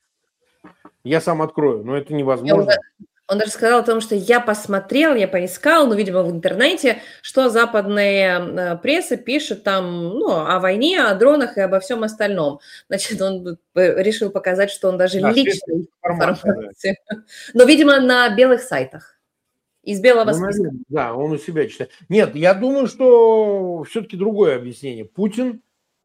Я сам открою, но это невозможно. Он даже сказал о том, что я посмотрел, я поискал, ну, видимо, в интернете, что западная пресса пишет там, ну, о войне, о дронах и обо всем остальном. Значит, он решил показать, что он даже да, личную информацию. Да. Но, видимо, на белых сайтах. Из белого ну, списка. Наверное, да, он у себя читает. Нет, я думаю, что все-таки другое объяснение. Путин,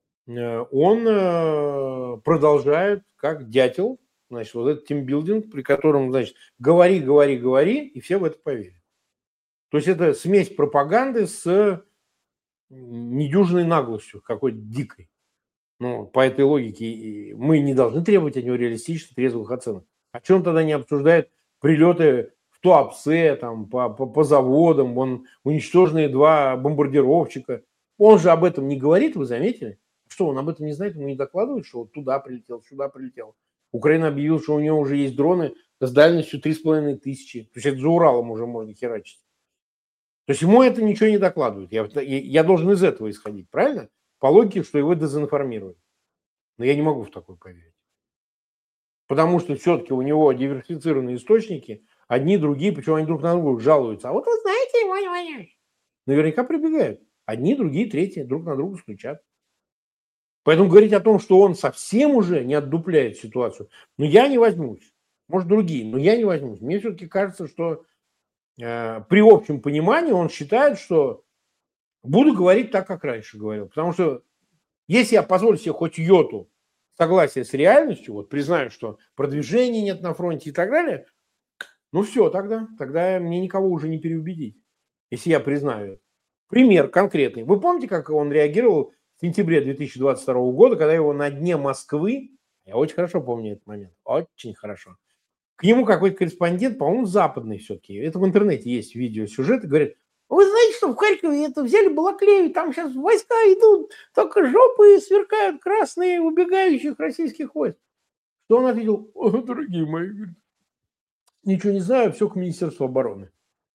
он продолжает, как дятел, значит, вот этот тимбилдинг, при котором, значит, говори, говори, говори, и все в это поверят. То есть это смесь пропаганды с недюжинной наглостью, какой-то дикой. Ну, по этой логике мы не должны требовать от него реалистичных, трезвых оценок. А чем он тогда не обсуждает прилеты в Туапсе, там, по, по, по заводам, вон, уничтоженные два бомбардировщика. Он же об этом не говорит, вы заметили? Что, он об этом не знает, ему не докладывают, что вот туда прилетел, сюда прилетел. Украина объявила, что у него уже есть дроны с дальностью три с половиной тысячи. То есть это за Уралом уже можно херачить. То есть ему это ничего не докладывают. Я, я должен из этого исходить, правильно? По логике, что его дезинформируют. Но я не могу в такое поверить. Потому что все-таки у него диверсифицированные источники, одни, другие, причем они друг на друга жалуются. А вот вы знаете, Иван Иванович, наверняка прибегают. Одни, другие, третьи друг на друга стучат. Поэтому говорить о том, что он совсем уже не отдупляет ситуацию, ну я не возьмусь. Может, другие, но я не возьмусь. Мне все-таки кажется, что э, при общем понимании он считает, что буду говорить так, как раньше говорил. Потому что если я позволю себе хоть йоту согласия с реальностью, вот признаю, что продвижения нет на фронте и так далее, ну все, тогда, тогда мне никого уже не переубедить, если я признаю это. Пример конкретный. Вы помните, как он реагировал в сентябре две тысячи двадцать второго года, когда его на дне Москвы, я очень хорошо помню этот момент, очень хорошо, к нему какой-то корреспондент, по-моему, западный все-таки, это в интернете есть видеосюжет, и говорит: вы знаете, что в Харькове это взяли Балаклею, там сейчас войска идут, только жопы сверкают красные убегающих российских войск. Что он ответил: о, дорогие мои, ничего не знаю, все к Министерству обороны.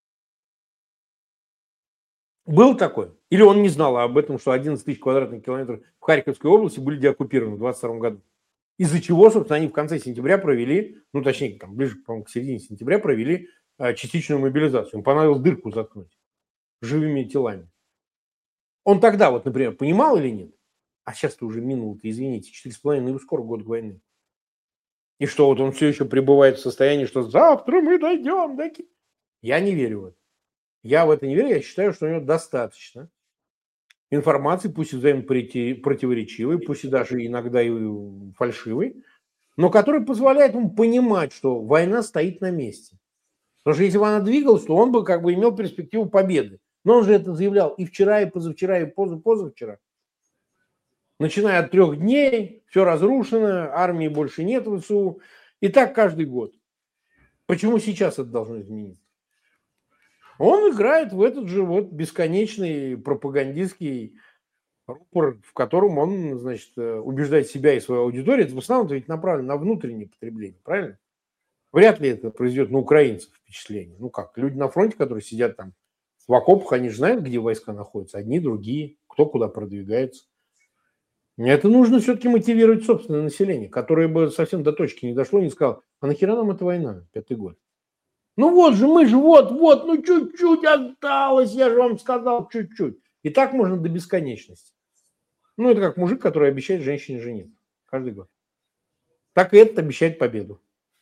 Был такой? Или он не знал об этом, что одиннадцать тысяч квадратных километров в Харьковской области были деоккупированы в двадцать втором году? Из-за чего, собственно, они в конце сентября провели, ну, точнее, там, ближе, по-моему, к середине сентября провели а, частичную мобилизацию. Им понадобилось дырку заткнуть живыми телами. Он тогда, вот, например, понимал или нет? А сейчас-то уже минуло-то, извините, четыре с половиной, ну, скоро год войны. И что, вот он все еще пребывает в состоянии, что завтра мы дойдем до... Я не верю в это. Я в это не верю, я считаю, что у него достаточно информации, пусть и взаимно противоречивой, пусть и даже иногда и фальшивой, но которая позволяет ему понимать, что война стоит на месте. Потому что если бы она двигалась, то он бы как бы имел перспективу победы. Но он же это заявлял и вчера, и позавчера, и позапозавчера. Начиная от трех дней, все разрушено, армии больше нет в ВСУ. И так каждый год. Почему сейчас это должно измениться? Он играет в этот же вот бесконечный пропагандистский рупор, в котором он, значит, убеждает себя и свою аудиторию. Это в основном ведь направлено на внутреннее потребление, правильно? Вряд ли это произведет на украинцев впечатление. Ну как, люди на фронте, которые сидят там в окопах, они же знают, где войска находятся. Одни, другие, кто куда продвигается. Это нужно все-таки мотивировать собственное население, которое бы совсем до точки не дошло, не сказал: а нахера нам эта война, пятый год? Ну вот же, мы же, вот, вот, ну чуть-чуть осталось, я же вам сказал, чуть-чуть. И так можно до бесконечности. Ну это как мужик, который обещает женщине жениться каждый год. Так и этот обещает победу.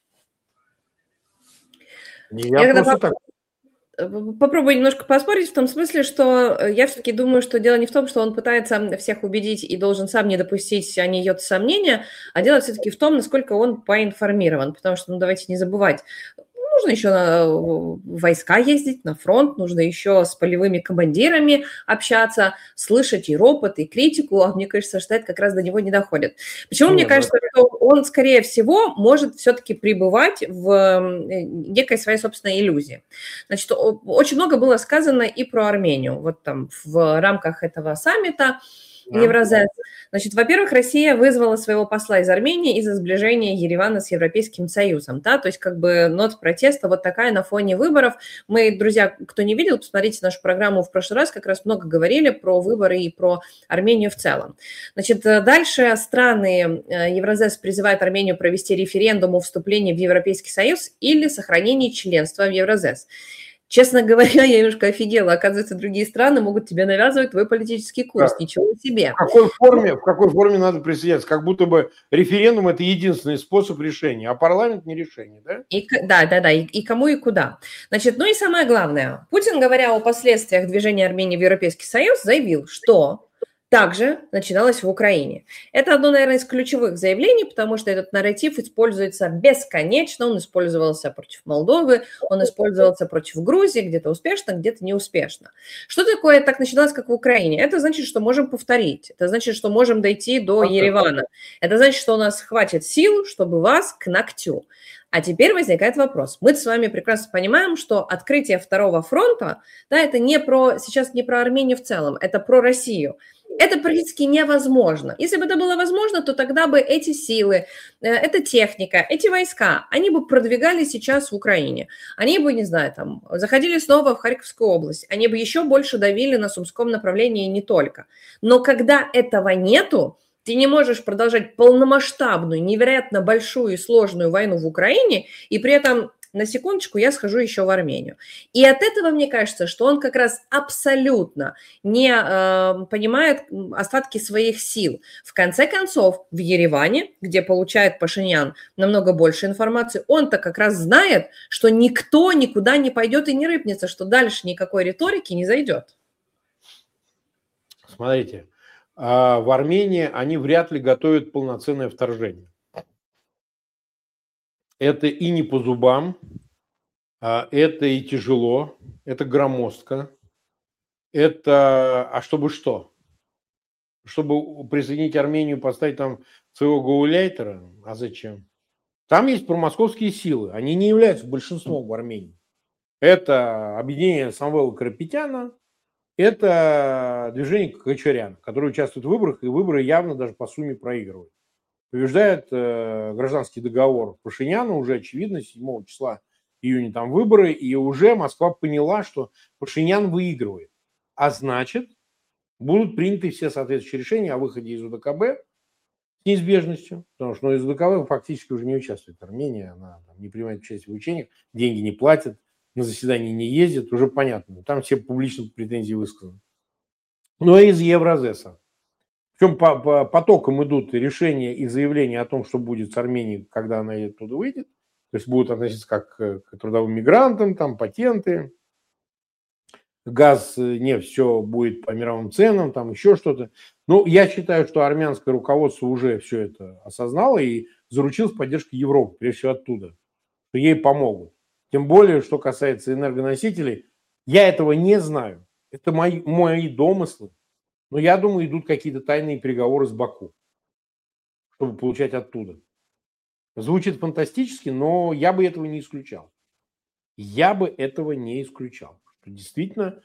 Я, я просто так... Попробую немножко поспорить в том смысле, что я все-таки думаю, что дело не в том, что он пытается всех убедить и должен сам не допустить о нее сомнения, а дело все-таки в том, насколько он поинформирован. Потому что, ну давайте не забывать, нужно еще на войска ездить, на фронт, нужно еще с полевыми командирами общаться, слышать и ропот, и критику, а мне кажется, что это как раз до него не доходит. Почему Нет, мне кажется, да. что он, скорее всего, может все-таки пребывать в некой своей собственной иллюзии. Значит, очень много было сказано и про Армению, вот там в рамках этого саммита, Евразес. Значит, во-первых, Россия вызвала своего посла из Армении из-за сближения Еревана с Европейским Союзом, да, то есть как бы нот протеста вот такая на фоне выборов. Мы, друзья, кто не видел, посмотрите нашу программу в прошлый раз, как раз много говорили про выборы и про Армению в целом. Значит, дальше страны Евразес призывают Армению провести референдум о вступлении в Европейский Союз или сохранении членства в Евразес. Честно говоря, я немножко офигела. Оказывается, другие страны могут тебе навязывать твой политический курс. Да. Ничего себе. В какой форме, в какой форме надо присоединяться? Как будто бы референдум – это единственный способ решения, а парламент не решение, да? И, да, да, да. И, и кому, и куда. Значит, ну и самое главное. Путин, говоря о последствиях движения Армении в Европейский Союз, заявил, что... также начиналось в Украине. Это одно, наверное, из ключевых заявлений, потому что этот нарратив используется бесконечно. Он использовался против Молдовы, он использовался против Грузии, где-то успешно, где-то неуспешно. Что такое «так начиналось, как в Украине»? Это значит, что можем повторить. Это значит, что можем дойти до Еревана. Это значит, что у нас хватит сил, чтобы вас к ногтю. А теперь возникает вопрос. Мы с вами прекрасно понимаем, что открытие второго фронта, да, это не про, сейчас не про Армению в целом, это про Россию. Это практически невозможно. Если бы это было возможно, то тогда бы эти силы, эта техника, эти войска, они бы продвигались сейчас в Украине. Они бы, не знаю, там, заходили снова в Харьковскую область, они бы еще больше давили на Сумском направлении и не только. Но когда этого нету, ты не можешь продолжать полномасштабную, невероятно большую и сложную войну в Украине, и при этом, на секундочку, я схожу еще в Армению. И от этого, мне кажется, что он как раз абсолютно не э, понимает остатки своих сил. В конце концов, в Ереване, где получает Пашинян намного больше информации, он-то как раз знает, что никто никуда не пойдет и не рыпнется, что дальше никакой риторики не зайдет. Смотрите. В Армении они вряд ли готовят полноценное вторжение. Это и не по зубам, это и тяжело, это громоздко. Это, а чтобы что? Чтобы присоединить Армению, поставить там своего гауляйтера? А зачем? Там есть промосковские силы, они не являются большинством в Армении. Это объединение Самвела Карапетяна, это движение Качарян, которые участвуют в выборах, и выборы явно даже по сумме проигрывают. Побеждает э, гражданский договор Пашиняна, уже очевидно, седьмого числа июня там выборы, и уже Москва поняла, что Пашинян выигрывает. А значит, будут приняты все соответствующие решения о выходе из УДКБ с неизбежностью, потому что ну, из УДКБ фактически уже не участвует Армения, она там, не принимает участие в учениях, деньги не платит, на заседание не ездит, уже понятно. Там все публично претензии высказаны. Но и из Евразеса. Причем по, по потокам идут решения и заявления о том, что будет с Арменией, когда она оттуда выйдет. То есть будут относиться как к трудовым мигрантам, там патенты, газ, нефть, все будет по мировым ценам, там еще что-то. Но я считаю, что армянское руководство уже все это осознало и заручилось поддержкой Европы, прежде всего оттуда, что ей помогут. Тем более, что касается энергоносителей, я этого не знаю. Это мои, мои домыслы. Но я думаю, идут какие-то тайные переговоры с Баку, чтобы получать оттуда. Звучит фантастически, но я бы этого не исключал. Я бы этого не исключал. Действительно,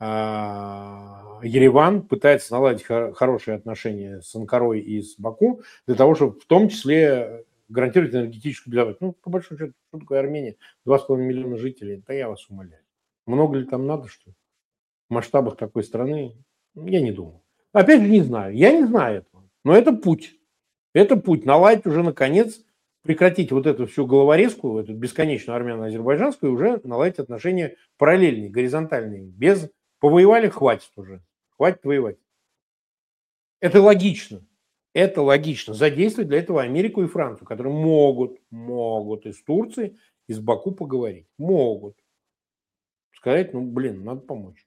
Ереван пытается наладить хорошие отношения с Анкарой и с Баку для того, чтобы в том числе гарантировать энергетическую безопасность. Ну, по большому счету, что такое Армения? Два с половиной миллиона жителей. Да я вас умоляю. Много ли там надо, что ли? В масштабах такой страны? Я не думаю. Опять же, не знаю. Я не знаю этого. Но это путь. Это путь. Наладить уже, наконец, прекратить вот эту всю головорезку, эту бесконечную армяно-азербайджанскую, и уже наладить отношения параллельные, горизонтальные. Без повоевали, хватит уже. Хватит воевать. Это логично. Это логично. Задействовать для этого Америку и Францию, которые могут, могут из Турции, из Баку поговорить. Могут. Сказать, ну, блин, надо помочь.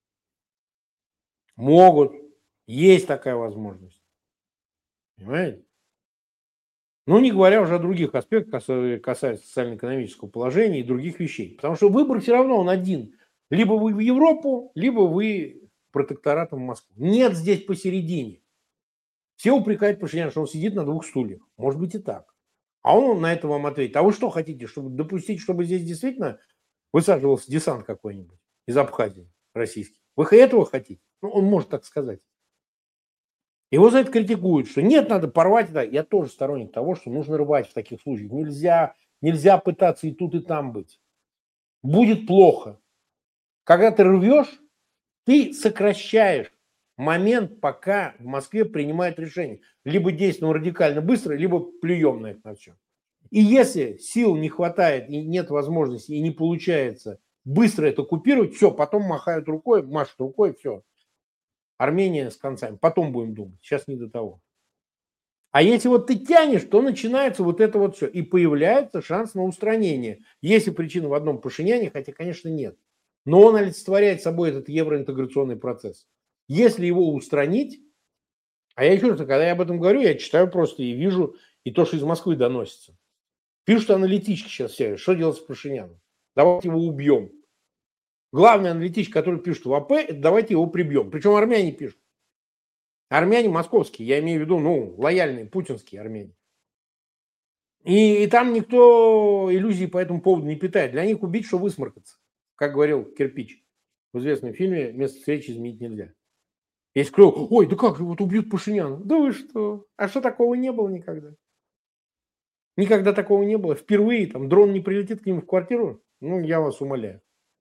Могут. Есть такая возможность. Понимаете? Ну, не говоря уже о других аспектах, касаясь социально-экономического положения и других вещей. Потому что выбор все равно он один. Либо вы в Европу, либо вы протекторатом в Москву. Нет здесь посередине. Все упрекают Пашиняна, что он сидит на двух стульях. Может быть и так. А он на это вам ответит. А вы что хотите, чтобы допустить, чтобы здесь действительно высаживался десант какой-нибудь из Абхазии российский? Вы этого хотите? Ну, он может так сказать. Его за это критикуют, что нет, надо порвать это. Я тоже сторонник того, что нужно рвать в таких случаях. Нельзя, нельзя пытаться и тут, и там быть. Будет плохо. Когда ты рвешь, ты сокращаешь момент, пока в Москве принимают решение. Либо действуем радикально быстро, либо плюем на это на все. И если сил не хватает, и нет возможности, и не получается быстро это купировать, все, потом махают рукой, машут рукой, все. Армения с концами. Потом будем думать. Сейчас не до того. А если вот ты тянешь, то начинается вот это вот все. И появляется шанс на устранение. Если причина в одном Пашиняне, хотя, конечно, нет. Но он олицетворяет собой этот евроинтеграционный процесс. Если его устранить, а я еще раз, когда я об этом говорю, я читаю просто и вижу, и то, что из Москвы доносится. Пишут аналитички сейчас все, что делать с Пашиняном. Давайте его убьем. Главный аналитик, который пишет в АП, это давайте его прибьем. Причем армяне пишут. Армяне московские, я имею в виду, ну, лояльные, путинские армяне. И, и там никто иллюзий по этому поводу не питает. Для них убить, что высморкаться. Как говорил Кирпич в известном фильме «Место встречи изменить нельзя». Есть кто, ой, да как, вот убьют Пашиняна. Да вы что? А что, такого не было никогда? Никогда такого не было. Впервые там дрон не прилетит к ним в квартиру? Ну, я вас умоляю.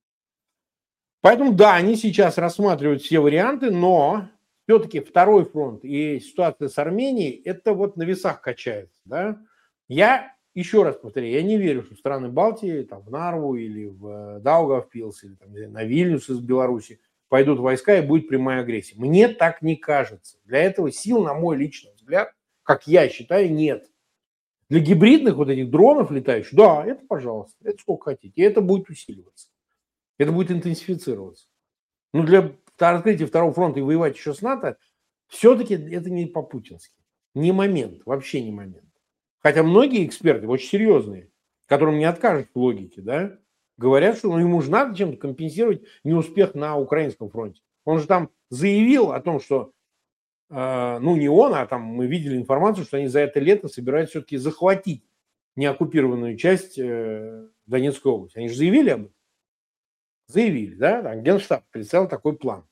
Поэтому, да, они сейчас рассматривают все варианты, но все-таки второй фронт и ситуация с Арменией, это вот на весах качается, да. Я, еще раз повторяю, я не верю, что страны Балтии, там, в Нарву или в Даугавпилс, или там, на Вильнюс из Беларуси пойдут войска и будет прямая агрессия. Мне так не кажется. Для этого сил, на мой личный взгляд, как я считаю, нет. Для гибридных вот этих дронов летающих, да, это пожалуйста, это сколько хотите, и это будет усиливаться. Это будет интенсифицироваться. Но для открытия второго фронта и воевать еще с НАТО, все-таки это не по-путински. Не момент, вообще не момент. Хотя многие эксперты, очень серьезные, которым не откажут в логике, да, говорят, что ну, ему же надо чем-то компенсировать неуспех на украинском фронте. Он же там заявил о том, что, э, ну не он, а там мы видели информацию, что они за это лето собираются все-таки захватить неоккупированную часть э, Донецкой области. Они же заявили об этом. Заявили, да, там Генштаб представил такой план.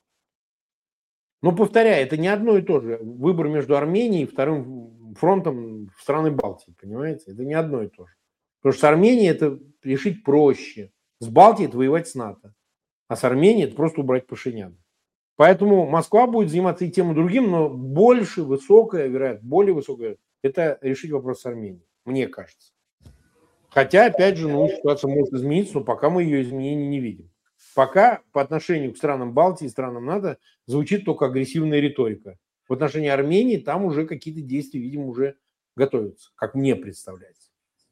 Но, повторяю, это не одно и то же. Выбор между Арменией и вторым фронтом в страны Балтии, понимаете? Это не одно и то же. Потому что с Арменией это решить проще. С Балтией это воевать с НАТО. А с Арменией это просто убрать Пашиняна. Поэтому Москва будет заниматься и тем, и другим, но больше высокая, вероятно, более высокая, это решить вопрос с Арменией, мне кажется. Хотя, опять же, ну, ситуация может измениться, но пока мы ее изменений не видим. Пока по отношению к странам Балтии и странам НАТО звучит только агрессивная риторика. В отношении Армении там уже какие-то действия, видимо, уже готовятся, как мне представляется.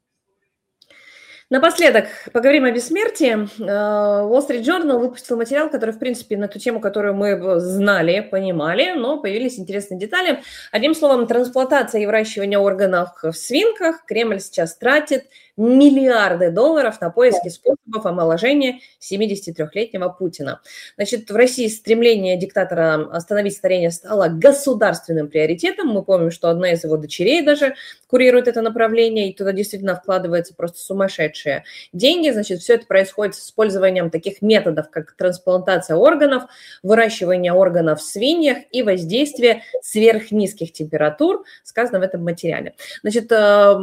Напоследок поговорим о бессмертии. Wall Street Journal выпустил материал, который, в принципе, на ту тему, которую мы знали, понимали, но появились интересные детали. Одним словом, трансплантация и выращивание органов в свинках. Кремль сейчас тратит миллиарды долларов на поиски способов омоложения семидесятитрёхлетнего Путина. Значит, в России стремление диктатора остановить старение стало государственным приоритетом. Мы помним, что одна из его дочерей даже курирует это направление, и туда действительно вкладывается просто сумасшедшие деньги. Значит, все это происходит с использованием таких методов, как трансплантация органов, выращивание органов в свиньях и воздействие сверхнизких температур, сказано в этом материале. Значит,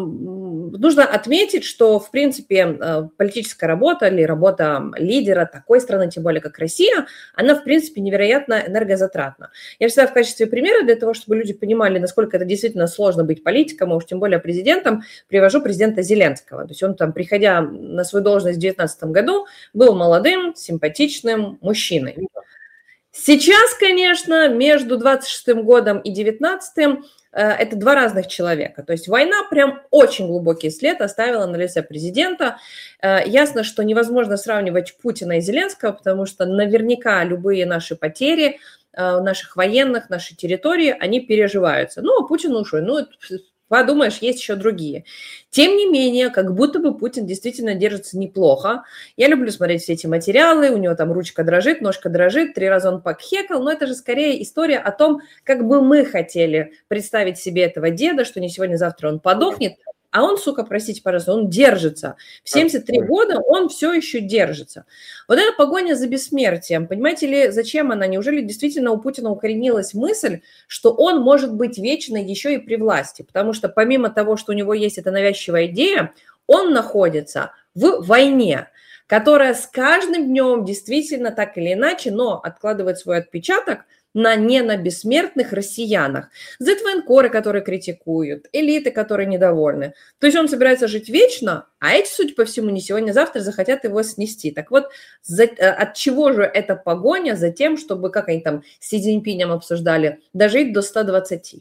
нужно отметить, что, в принципе, политическая работа или работа лидера такой страны, тем более как Россия, она, в принципе, невероятно энергозатратна. Я всегда в качестве примера, для того, чтобы люди понимали, насколько это действительно сложно быть политиком, а уж тем более президентом, привожу президента Зеленского. То есть он там, приходя на свою должность в две тысячи девятнадцатом году, был молодым, симпатичным мужчиной. Сейчас, конечно, между двадцать шестым годом и девятнадцатым это два разных человека. То есть война прям очень глубокий след оставила на лице президента. Ясно, что невозможно сравнивать Путина и Зеленского, потому что наверняка любые наши потери наших военных, нашей территории, они переживаются. Ну, а Путин ушел. Ну, подумаешь, есть еще другие. Тем не менее, как будто бы Путин действительно держится неплохо. Я люблю смотреть все эти материалы, у него там ручка дрожит, ножка дрожит, три раза он покхекал, но это же скорее история о том, как бы мы хотели представить себе этого деда, что не сегодня-завтра он подохнет, а он, сука, простите, пожалуйста, он держится. В семьдесят три года он все еще держится. Вот эта погоня за бессмертием, понимаете ли, зачем она? Неужели действительно у Путина укоренилась мысль, что он может быть вечно еще и при власти? Потому что помимо того, что у него есть эта навязчивая идея, он находится в войне, которая с каждым днем действительно так или иначе, но откладывает свой отпечаток на не на бессмертных россиянах. Зет-военкоры, которые критикуют, элиты, которые недовольны. То есть он собирается жить вечно, а эти, судя по всему, не сегодня-завтра захотят его снести. Так вот, за, от чего же эта погоня за тем, чтобы, как они там с Си Цзиньпинем обсуждали, дожить до ста двадцати?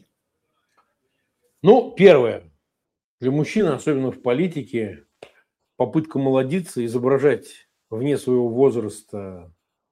Ну, первое. Для мужчин, особенно в политике, попытка молодиться, изображать вне своего возраста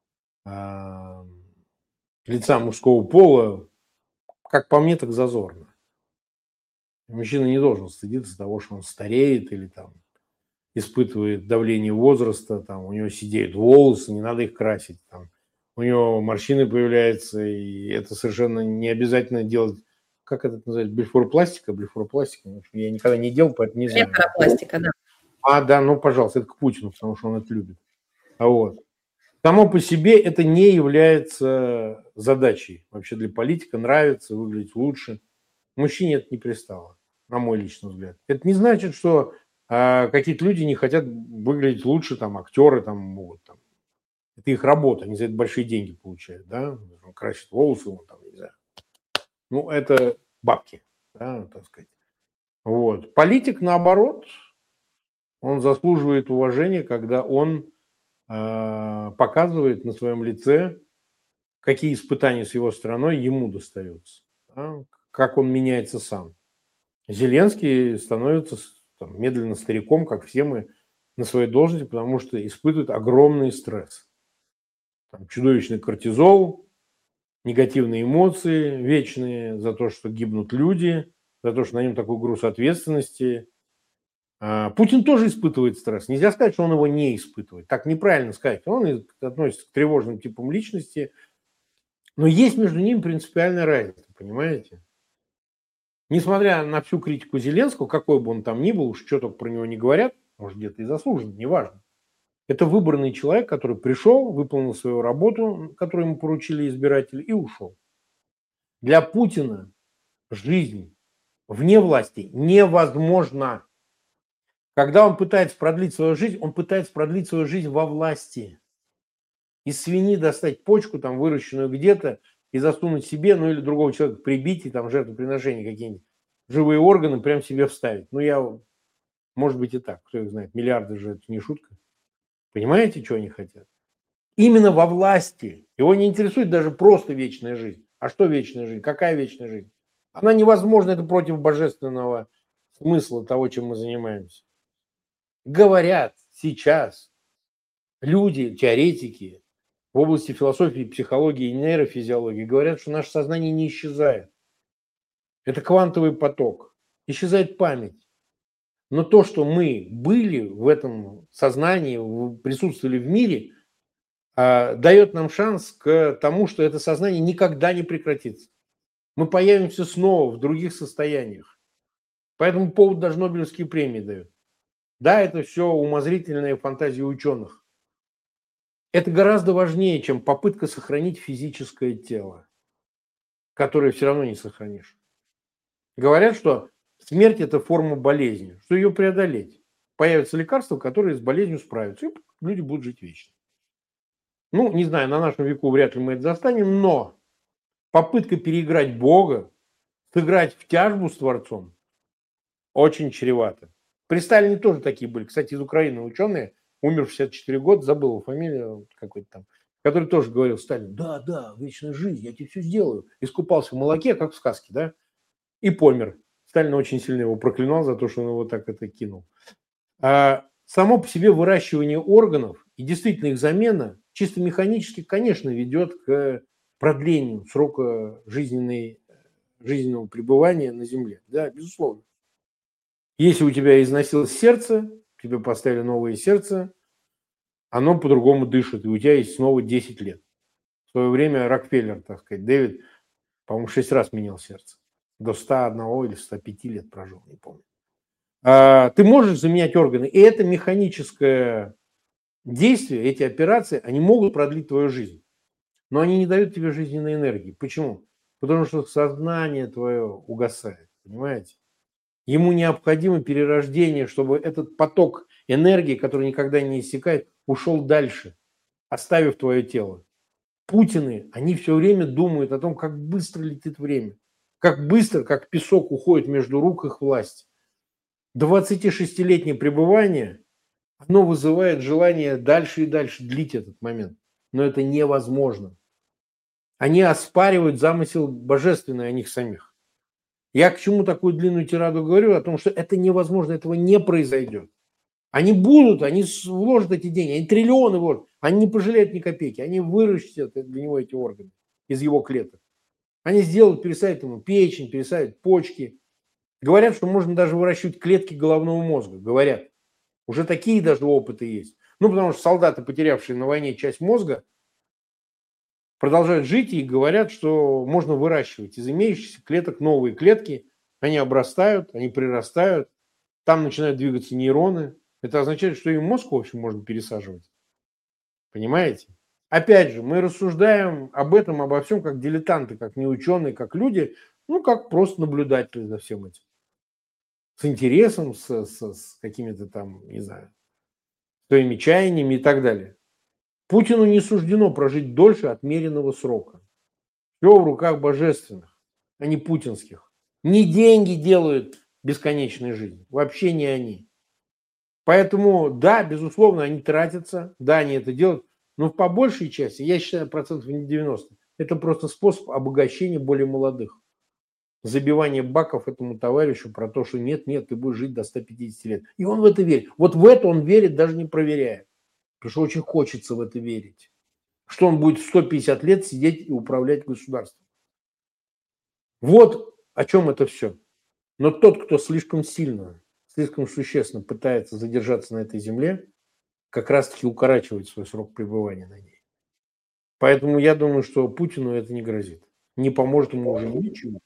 э, лица мужского пола, как по мне, так зазорно. Мужчина не должен стыдиться того, что он стареет или там испытывает давление возраста, там, у него сидеют волосы, не надо их красить, там, у него морщины появляются, и это совершенно не обязательно делать как это называется, блефоропластика, блефоропластика, я никогда не делал, поэтому не знаю. Блефоропластика, да. А, да, ну, пожалуйста, это к Путину, потому что он это любит. А вот. Само по себе это не является задачей вообще для политика, нравится, выглядеть лучше. Мужчине это не пристало, на мой личный взгляд. Это не значит, что а, какие-то люди не хотят выглядеть лучше, там, актеры там могут, там. Это их работа, они за это большие деньги получают, да, он красит волосы, он там, не знаю. Ну, это бабки, да, так сказать. Вот. Политик, наоборот, он заслуживает уважения, когда он э, показывает на своем лице, какие испытания с его стороной ему достаются, да, как он меняется сам. Зеленский становится там, медленно стариком, как все мы на своей должности, потому что испытывает огромный стресс. Там, чудовищный кортизол, негативные эмоции вечные за то, что гибнут люди, за то, что на нем такой груз ответственности. А, Путин тоже испытывает стресс. Нельзя сказать, что он его не испытывает. Так неправильно сказать. Он относится к тревожным типам личности. Но есть между ними принципиальная разница, понимаете? Несмотря на всю критику Зеленского, какой бы он там ни был, уж что только про него не говорят, может, где-то и заслуженно, неважно. Это выбранный человек, который пришел, выполнил свою работу, которую ему поручили избиратели, и ушел. Для Путина жизнь вне власти невозможна. Когда он пытается продлить свою жизнь, он пытается продлить свою жизнь во власти. Из свиньи достать почку, там, выращенную где-то, и засунуть себе, ну или другого человека прибить, и там жертвоприношения какие-нибудь, живые органы прям себе вставить. Ну, я, может быть, и так, кто их знает, миллиарды же, это не шутка. Понимаете, что они хотят? Именно во власти. Его не интересует даже просто вечная жизнь. А что вечная жизнь? Какая вечная жизнь? Она невозможна, это против божественного смысла того, чем мы занимаемся. Говорят сейчас люди, теоретики в области философии, психологии и нейрофизиологии, говорят, что наше сознание не исчезает. Это квантовый поток. Исчезает память. Но то, что мы были в этом сознании, присутствовали в мире, дает нам шанс к тому, что это сознание никогда не прекратится. Мы появимся снова в других состояниях. По этому поводу даже Нобелевские премии дают. Да, это все умозрительные фантазии ученых. Это гораздо важнее, чем попытка сохранить физическое тело, которое все равно не сохранишь. Говорят, что смерть – это форма болезни, что ее преодолеть. Появятся лекарства, которые с болезнью справятся, и люди будут жить вечно. Ну, не знаю, на нашем веку вряд ли мы это застанем, но попытка переиграть Бога, сыграть в тяжбу с Творцом, очень чревато. При Сталине тоже такие были. Кстати, из Украины ученые, умер в шестьдесят четыре года, забыл его фамилию какой-то там, который тоже говорил Сталину: да, да, вечная жизнь, я тебе все сделаю. Искупался в молоке, как в сказке, да, и помер. Сталин очень сильно его проклинал за то, что он его так это кинул. А само по себе выращивание органов и действительно их замена чисто механически, конечно, ведет к продлению срока жизненной, жизненного пребывания на Земле. Да, безусловно. Если у тебя износилось сердце, тебе поставили новое сердце, оно по-другому дышит, и у тебя есть снова десять лет. В свое время Рокфеллер, так сказать, Дэвид, по-моему, шесть раз менял сердце. До ста одного или ста пяти лет прожил, не помню. А, ты можешь заменять органы, и это механическое действие, эти операции, они могут продлить твою жизнь. Но они не дают тебе жизненной энергии. Почему? Потому что сознание твое угасает, понимаете? Ему необходимо перерождение, чтобы этот поток энергии, который никогда не иссякает, ушел дальше, оставив твое тело. Путины, они все время думают о том, как быстро летит время, как быстро, как песок уходит между рук их власти. двадцатишестилетнее пребывание, оно вызывает желание дальше и дальше длить этот момент. Но это невозможно. Они оспаривают замысел божественный о них самих. Я к чему такую длинную тираду говорю? О том, что это невозможно, этого не произойдет. Они будут, они вложат эти деньги, они триллионы вложат, они не пожалеют ни копейки, они вырастят для него эти органы из его клеток. Они сделают, пересадят ему печень, пересадят почки. Говорят, что можно даже выращивать клетки головного мозга. Говорят. Уже такие даже опыты есть. Ну, потому что солдаты, потерявшие на войне часть мозга, продолжают жить и говорят, что можно выращивать из имеющихся клеток новые клетки, они обрастают, они прирастают, там начинают двигаться нейроны. Это означает, что и мозг, в общем, можно пересаживать. Понимаете? Опять же, мы рассуждаем об этом, обо всем, как дилетанты, как не ученые, как люди, ну, как просто наблюдатели за всем этим. С интересом, с, с, с какими-то там, не знаю, своими чаяниями и так далее. Путину не суждено прожить дольше отмеренного срока. Все в руках божественных, а не путинских. Не деньги делают бесконечной жизнь, вообще не они. Поэтому, да, безусловно, они тратятся, да, они это делают, но по большей части, я считаю, процентов не девяносто, это просто способ обогащения более молодых. Забивание баков этому товарищу про то, что нет, нет, ты будешь жить до ста пятидесяти лет. И он в это верит. Вот в это он верит, даже не проверяя. Потому что очень хочется в это верить. Что он будет сто пятьдесят лет сидеть и управлять государством. Вот о чем это все. Но тот, кто слишком сильно, слишком существенно пытается задержаться на этой земле, как раз-таки укорачивает свой срок пребывания на ней. Поэтому я думаю, что Путину это не грозит. Не поможет ему уже ничего.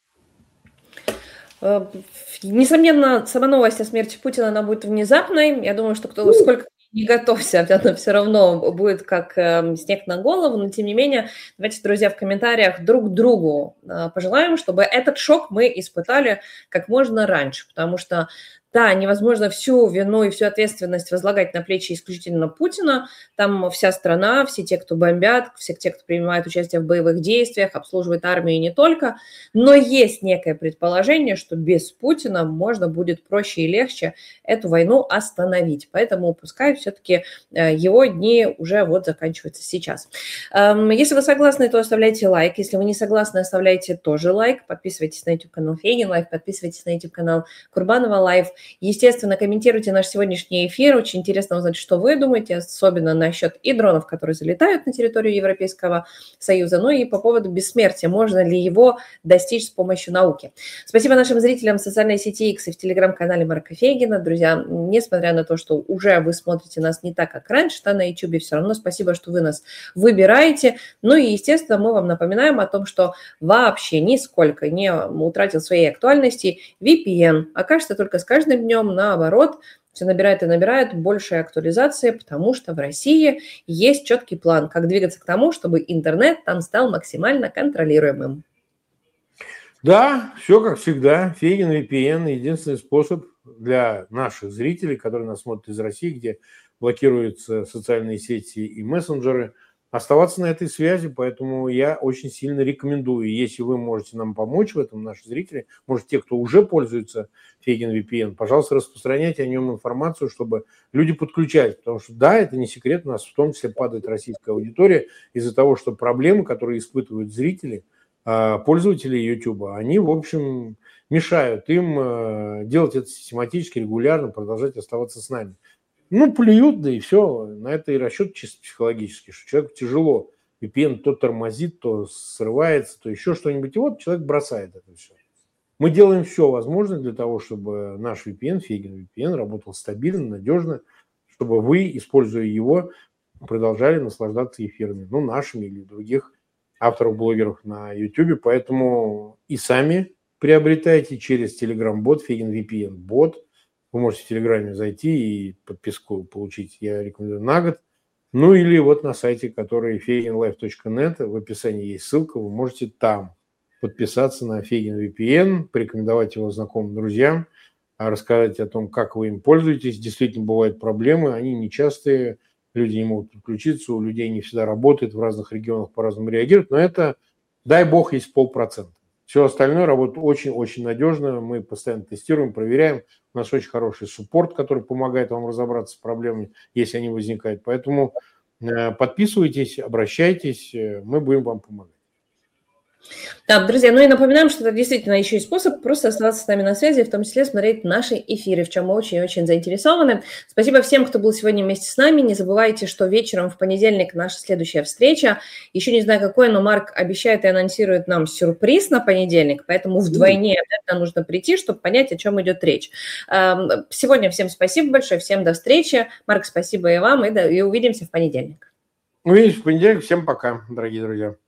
Несомненно, сама новость о смерти Путина, она будет внезапной. Я думаю, что кто сколько не готовься, она все равно будет как э, снег на голову. Но, тем не менее, давайте, друзья, в комментариях друг другу э, пожелаем, чтобы этот шок мы испытали как можно раньше. Потому что, да, невозможно всю вину и всю ответственность возлагать на плечи исключительно Путина. Там вся страна, все те, кто бомбят, все те, кто принимает участие в боевых действиях, обслуживает армию и не только. Но есть некое предположение, что без Путина можно будет проще и легче эту войну остановить. Поэтому пускай все-таки его дни уже вот заканчиваются сейчас. Если вы согласны, то оставляйте лайк. Если вы не согласны, оставляйте тоже лайк. Подписывайтесь на YouTube-канал Фейгин Лайв, подписывайтесь на YouTube-канал Курбанова Лайв. Естественно, комментируйте наш сегодняшний эфир. Очень интересно узнать, что вы думаете, особенно насчет и дронов, которые залетают на территорию Европейского Союза, ну и по поводу бессмертия. Можно ли его достичь с помощью науки? Спасибо нашим зрителям в социальной сети X и в телеграм-канале Марка Фейгина. Друзья, несмотря на то, что уже вы смотрите нас не так, как раньше, да, на YouTube, все равно спасибо, что вы нас выбираете. Ну и, естественно, мы вам напоминаем о том, что вообще нисколько не утратил своей актуальности ви пи эн. Окажется, только с каждым днем, наоборот, все набирает и набирает большей актуализации, потому что в России есть четкий план, как двигаться к тому, чтобы интернет там стал максимально контролируемым. Да, все как всегда. Фейгин ви пи эн – единственный способ для наших зрителей, которые нас смотрят из России, где блокируются социальные сети и мессенджеры, оставаться на этой связи. Поэтому я очень сильно рекомендую, если вы можете нам помочь в этом, наши зрители, может, те, кто уже пользуется Фейгин ви пи эн, пожалуйста, распространяйте о нем информацию, чтобы люди подключались. Потому что, да, это не секрет, у нас в том числе падает российская аудитория из-за того, что проблемы, которые испытывают зрители, пользователи YouTube, они, в общем, мешают им делать это систематически, регулярно, продолжать оставаться с нами. Ну, плюют, да и все. На это и расчет чисто психологический, что человеку тяжело. ви пи эн то тормозит, то срывается, то еще что-нибудь. И вот человек бросает это все. Мы делаем все возможное для того, чтобы наш ви пи эн, Фейгин ви пи эн, работал стабильно, надежно, чтобы вы, используя его, продолжали наслаждаться эфирами, ну, нашими или других авторов, блогеров на YouTube, поэтому и сами приобретайте через Telegram-бот, Фейгин ви пи эн-бот. Вы можете в Телеграме зайти и подписку получить, я рекомендую, на год. Ну или вот на сайте, который фейгин лайв точка нет, в описании есть ссылка, вы можете там подписаться на Фейгин ви пи эн, порекомендовать его знакомым друзьям, рассказать о том, как вы им пользуетесь. Действительно бывают проблемы, они нечастые. Люди не могут подключиться, у людей не всегда работает, в разных регионах по-разному реагируют, но это, дай бог, есть полпроцента. Все остальное работает очень-очень надежно, мы постоянно тестируем, проверяем. У нас очень хороший суппорт, который помогает вам разобраться с проблемами, если они возникают. Поэтому подписывайтесь, обращайтесь, мы будем вам помогать. Да, друзья, ну и напоминаем, что это действительно еще и способ просто оставаться с нами на связи, в том числе смотреть наши эфиры, в чем мы очень-очень заинтересованы. Спасибо всем, кто был сегодня вместе с нами. Не забывайте, что вечером в понедельник наша следующая встреча. Еще не знаю какой, но Марк обещает и анонсирует нам сюрприз на понедельник, поэтому вдвойне обязательно нужно прийти, чтобы понять, о чем идет речь. Сегодня всем спасибо большое, всем до встречи. Марк, спасибо и вам, и, до, и увидимся в понедельник. Увидимся в понедельник. Всем пока, дорогие друзья.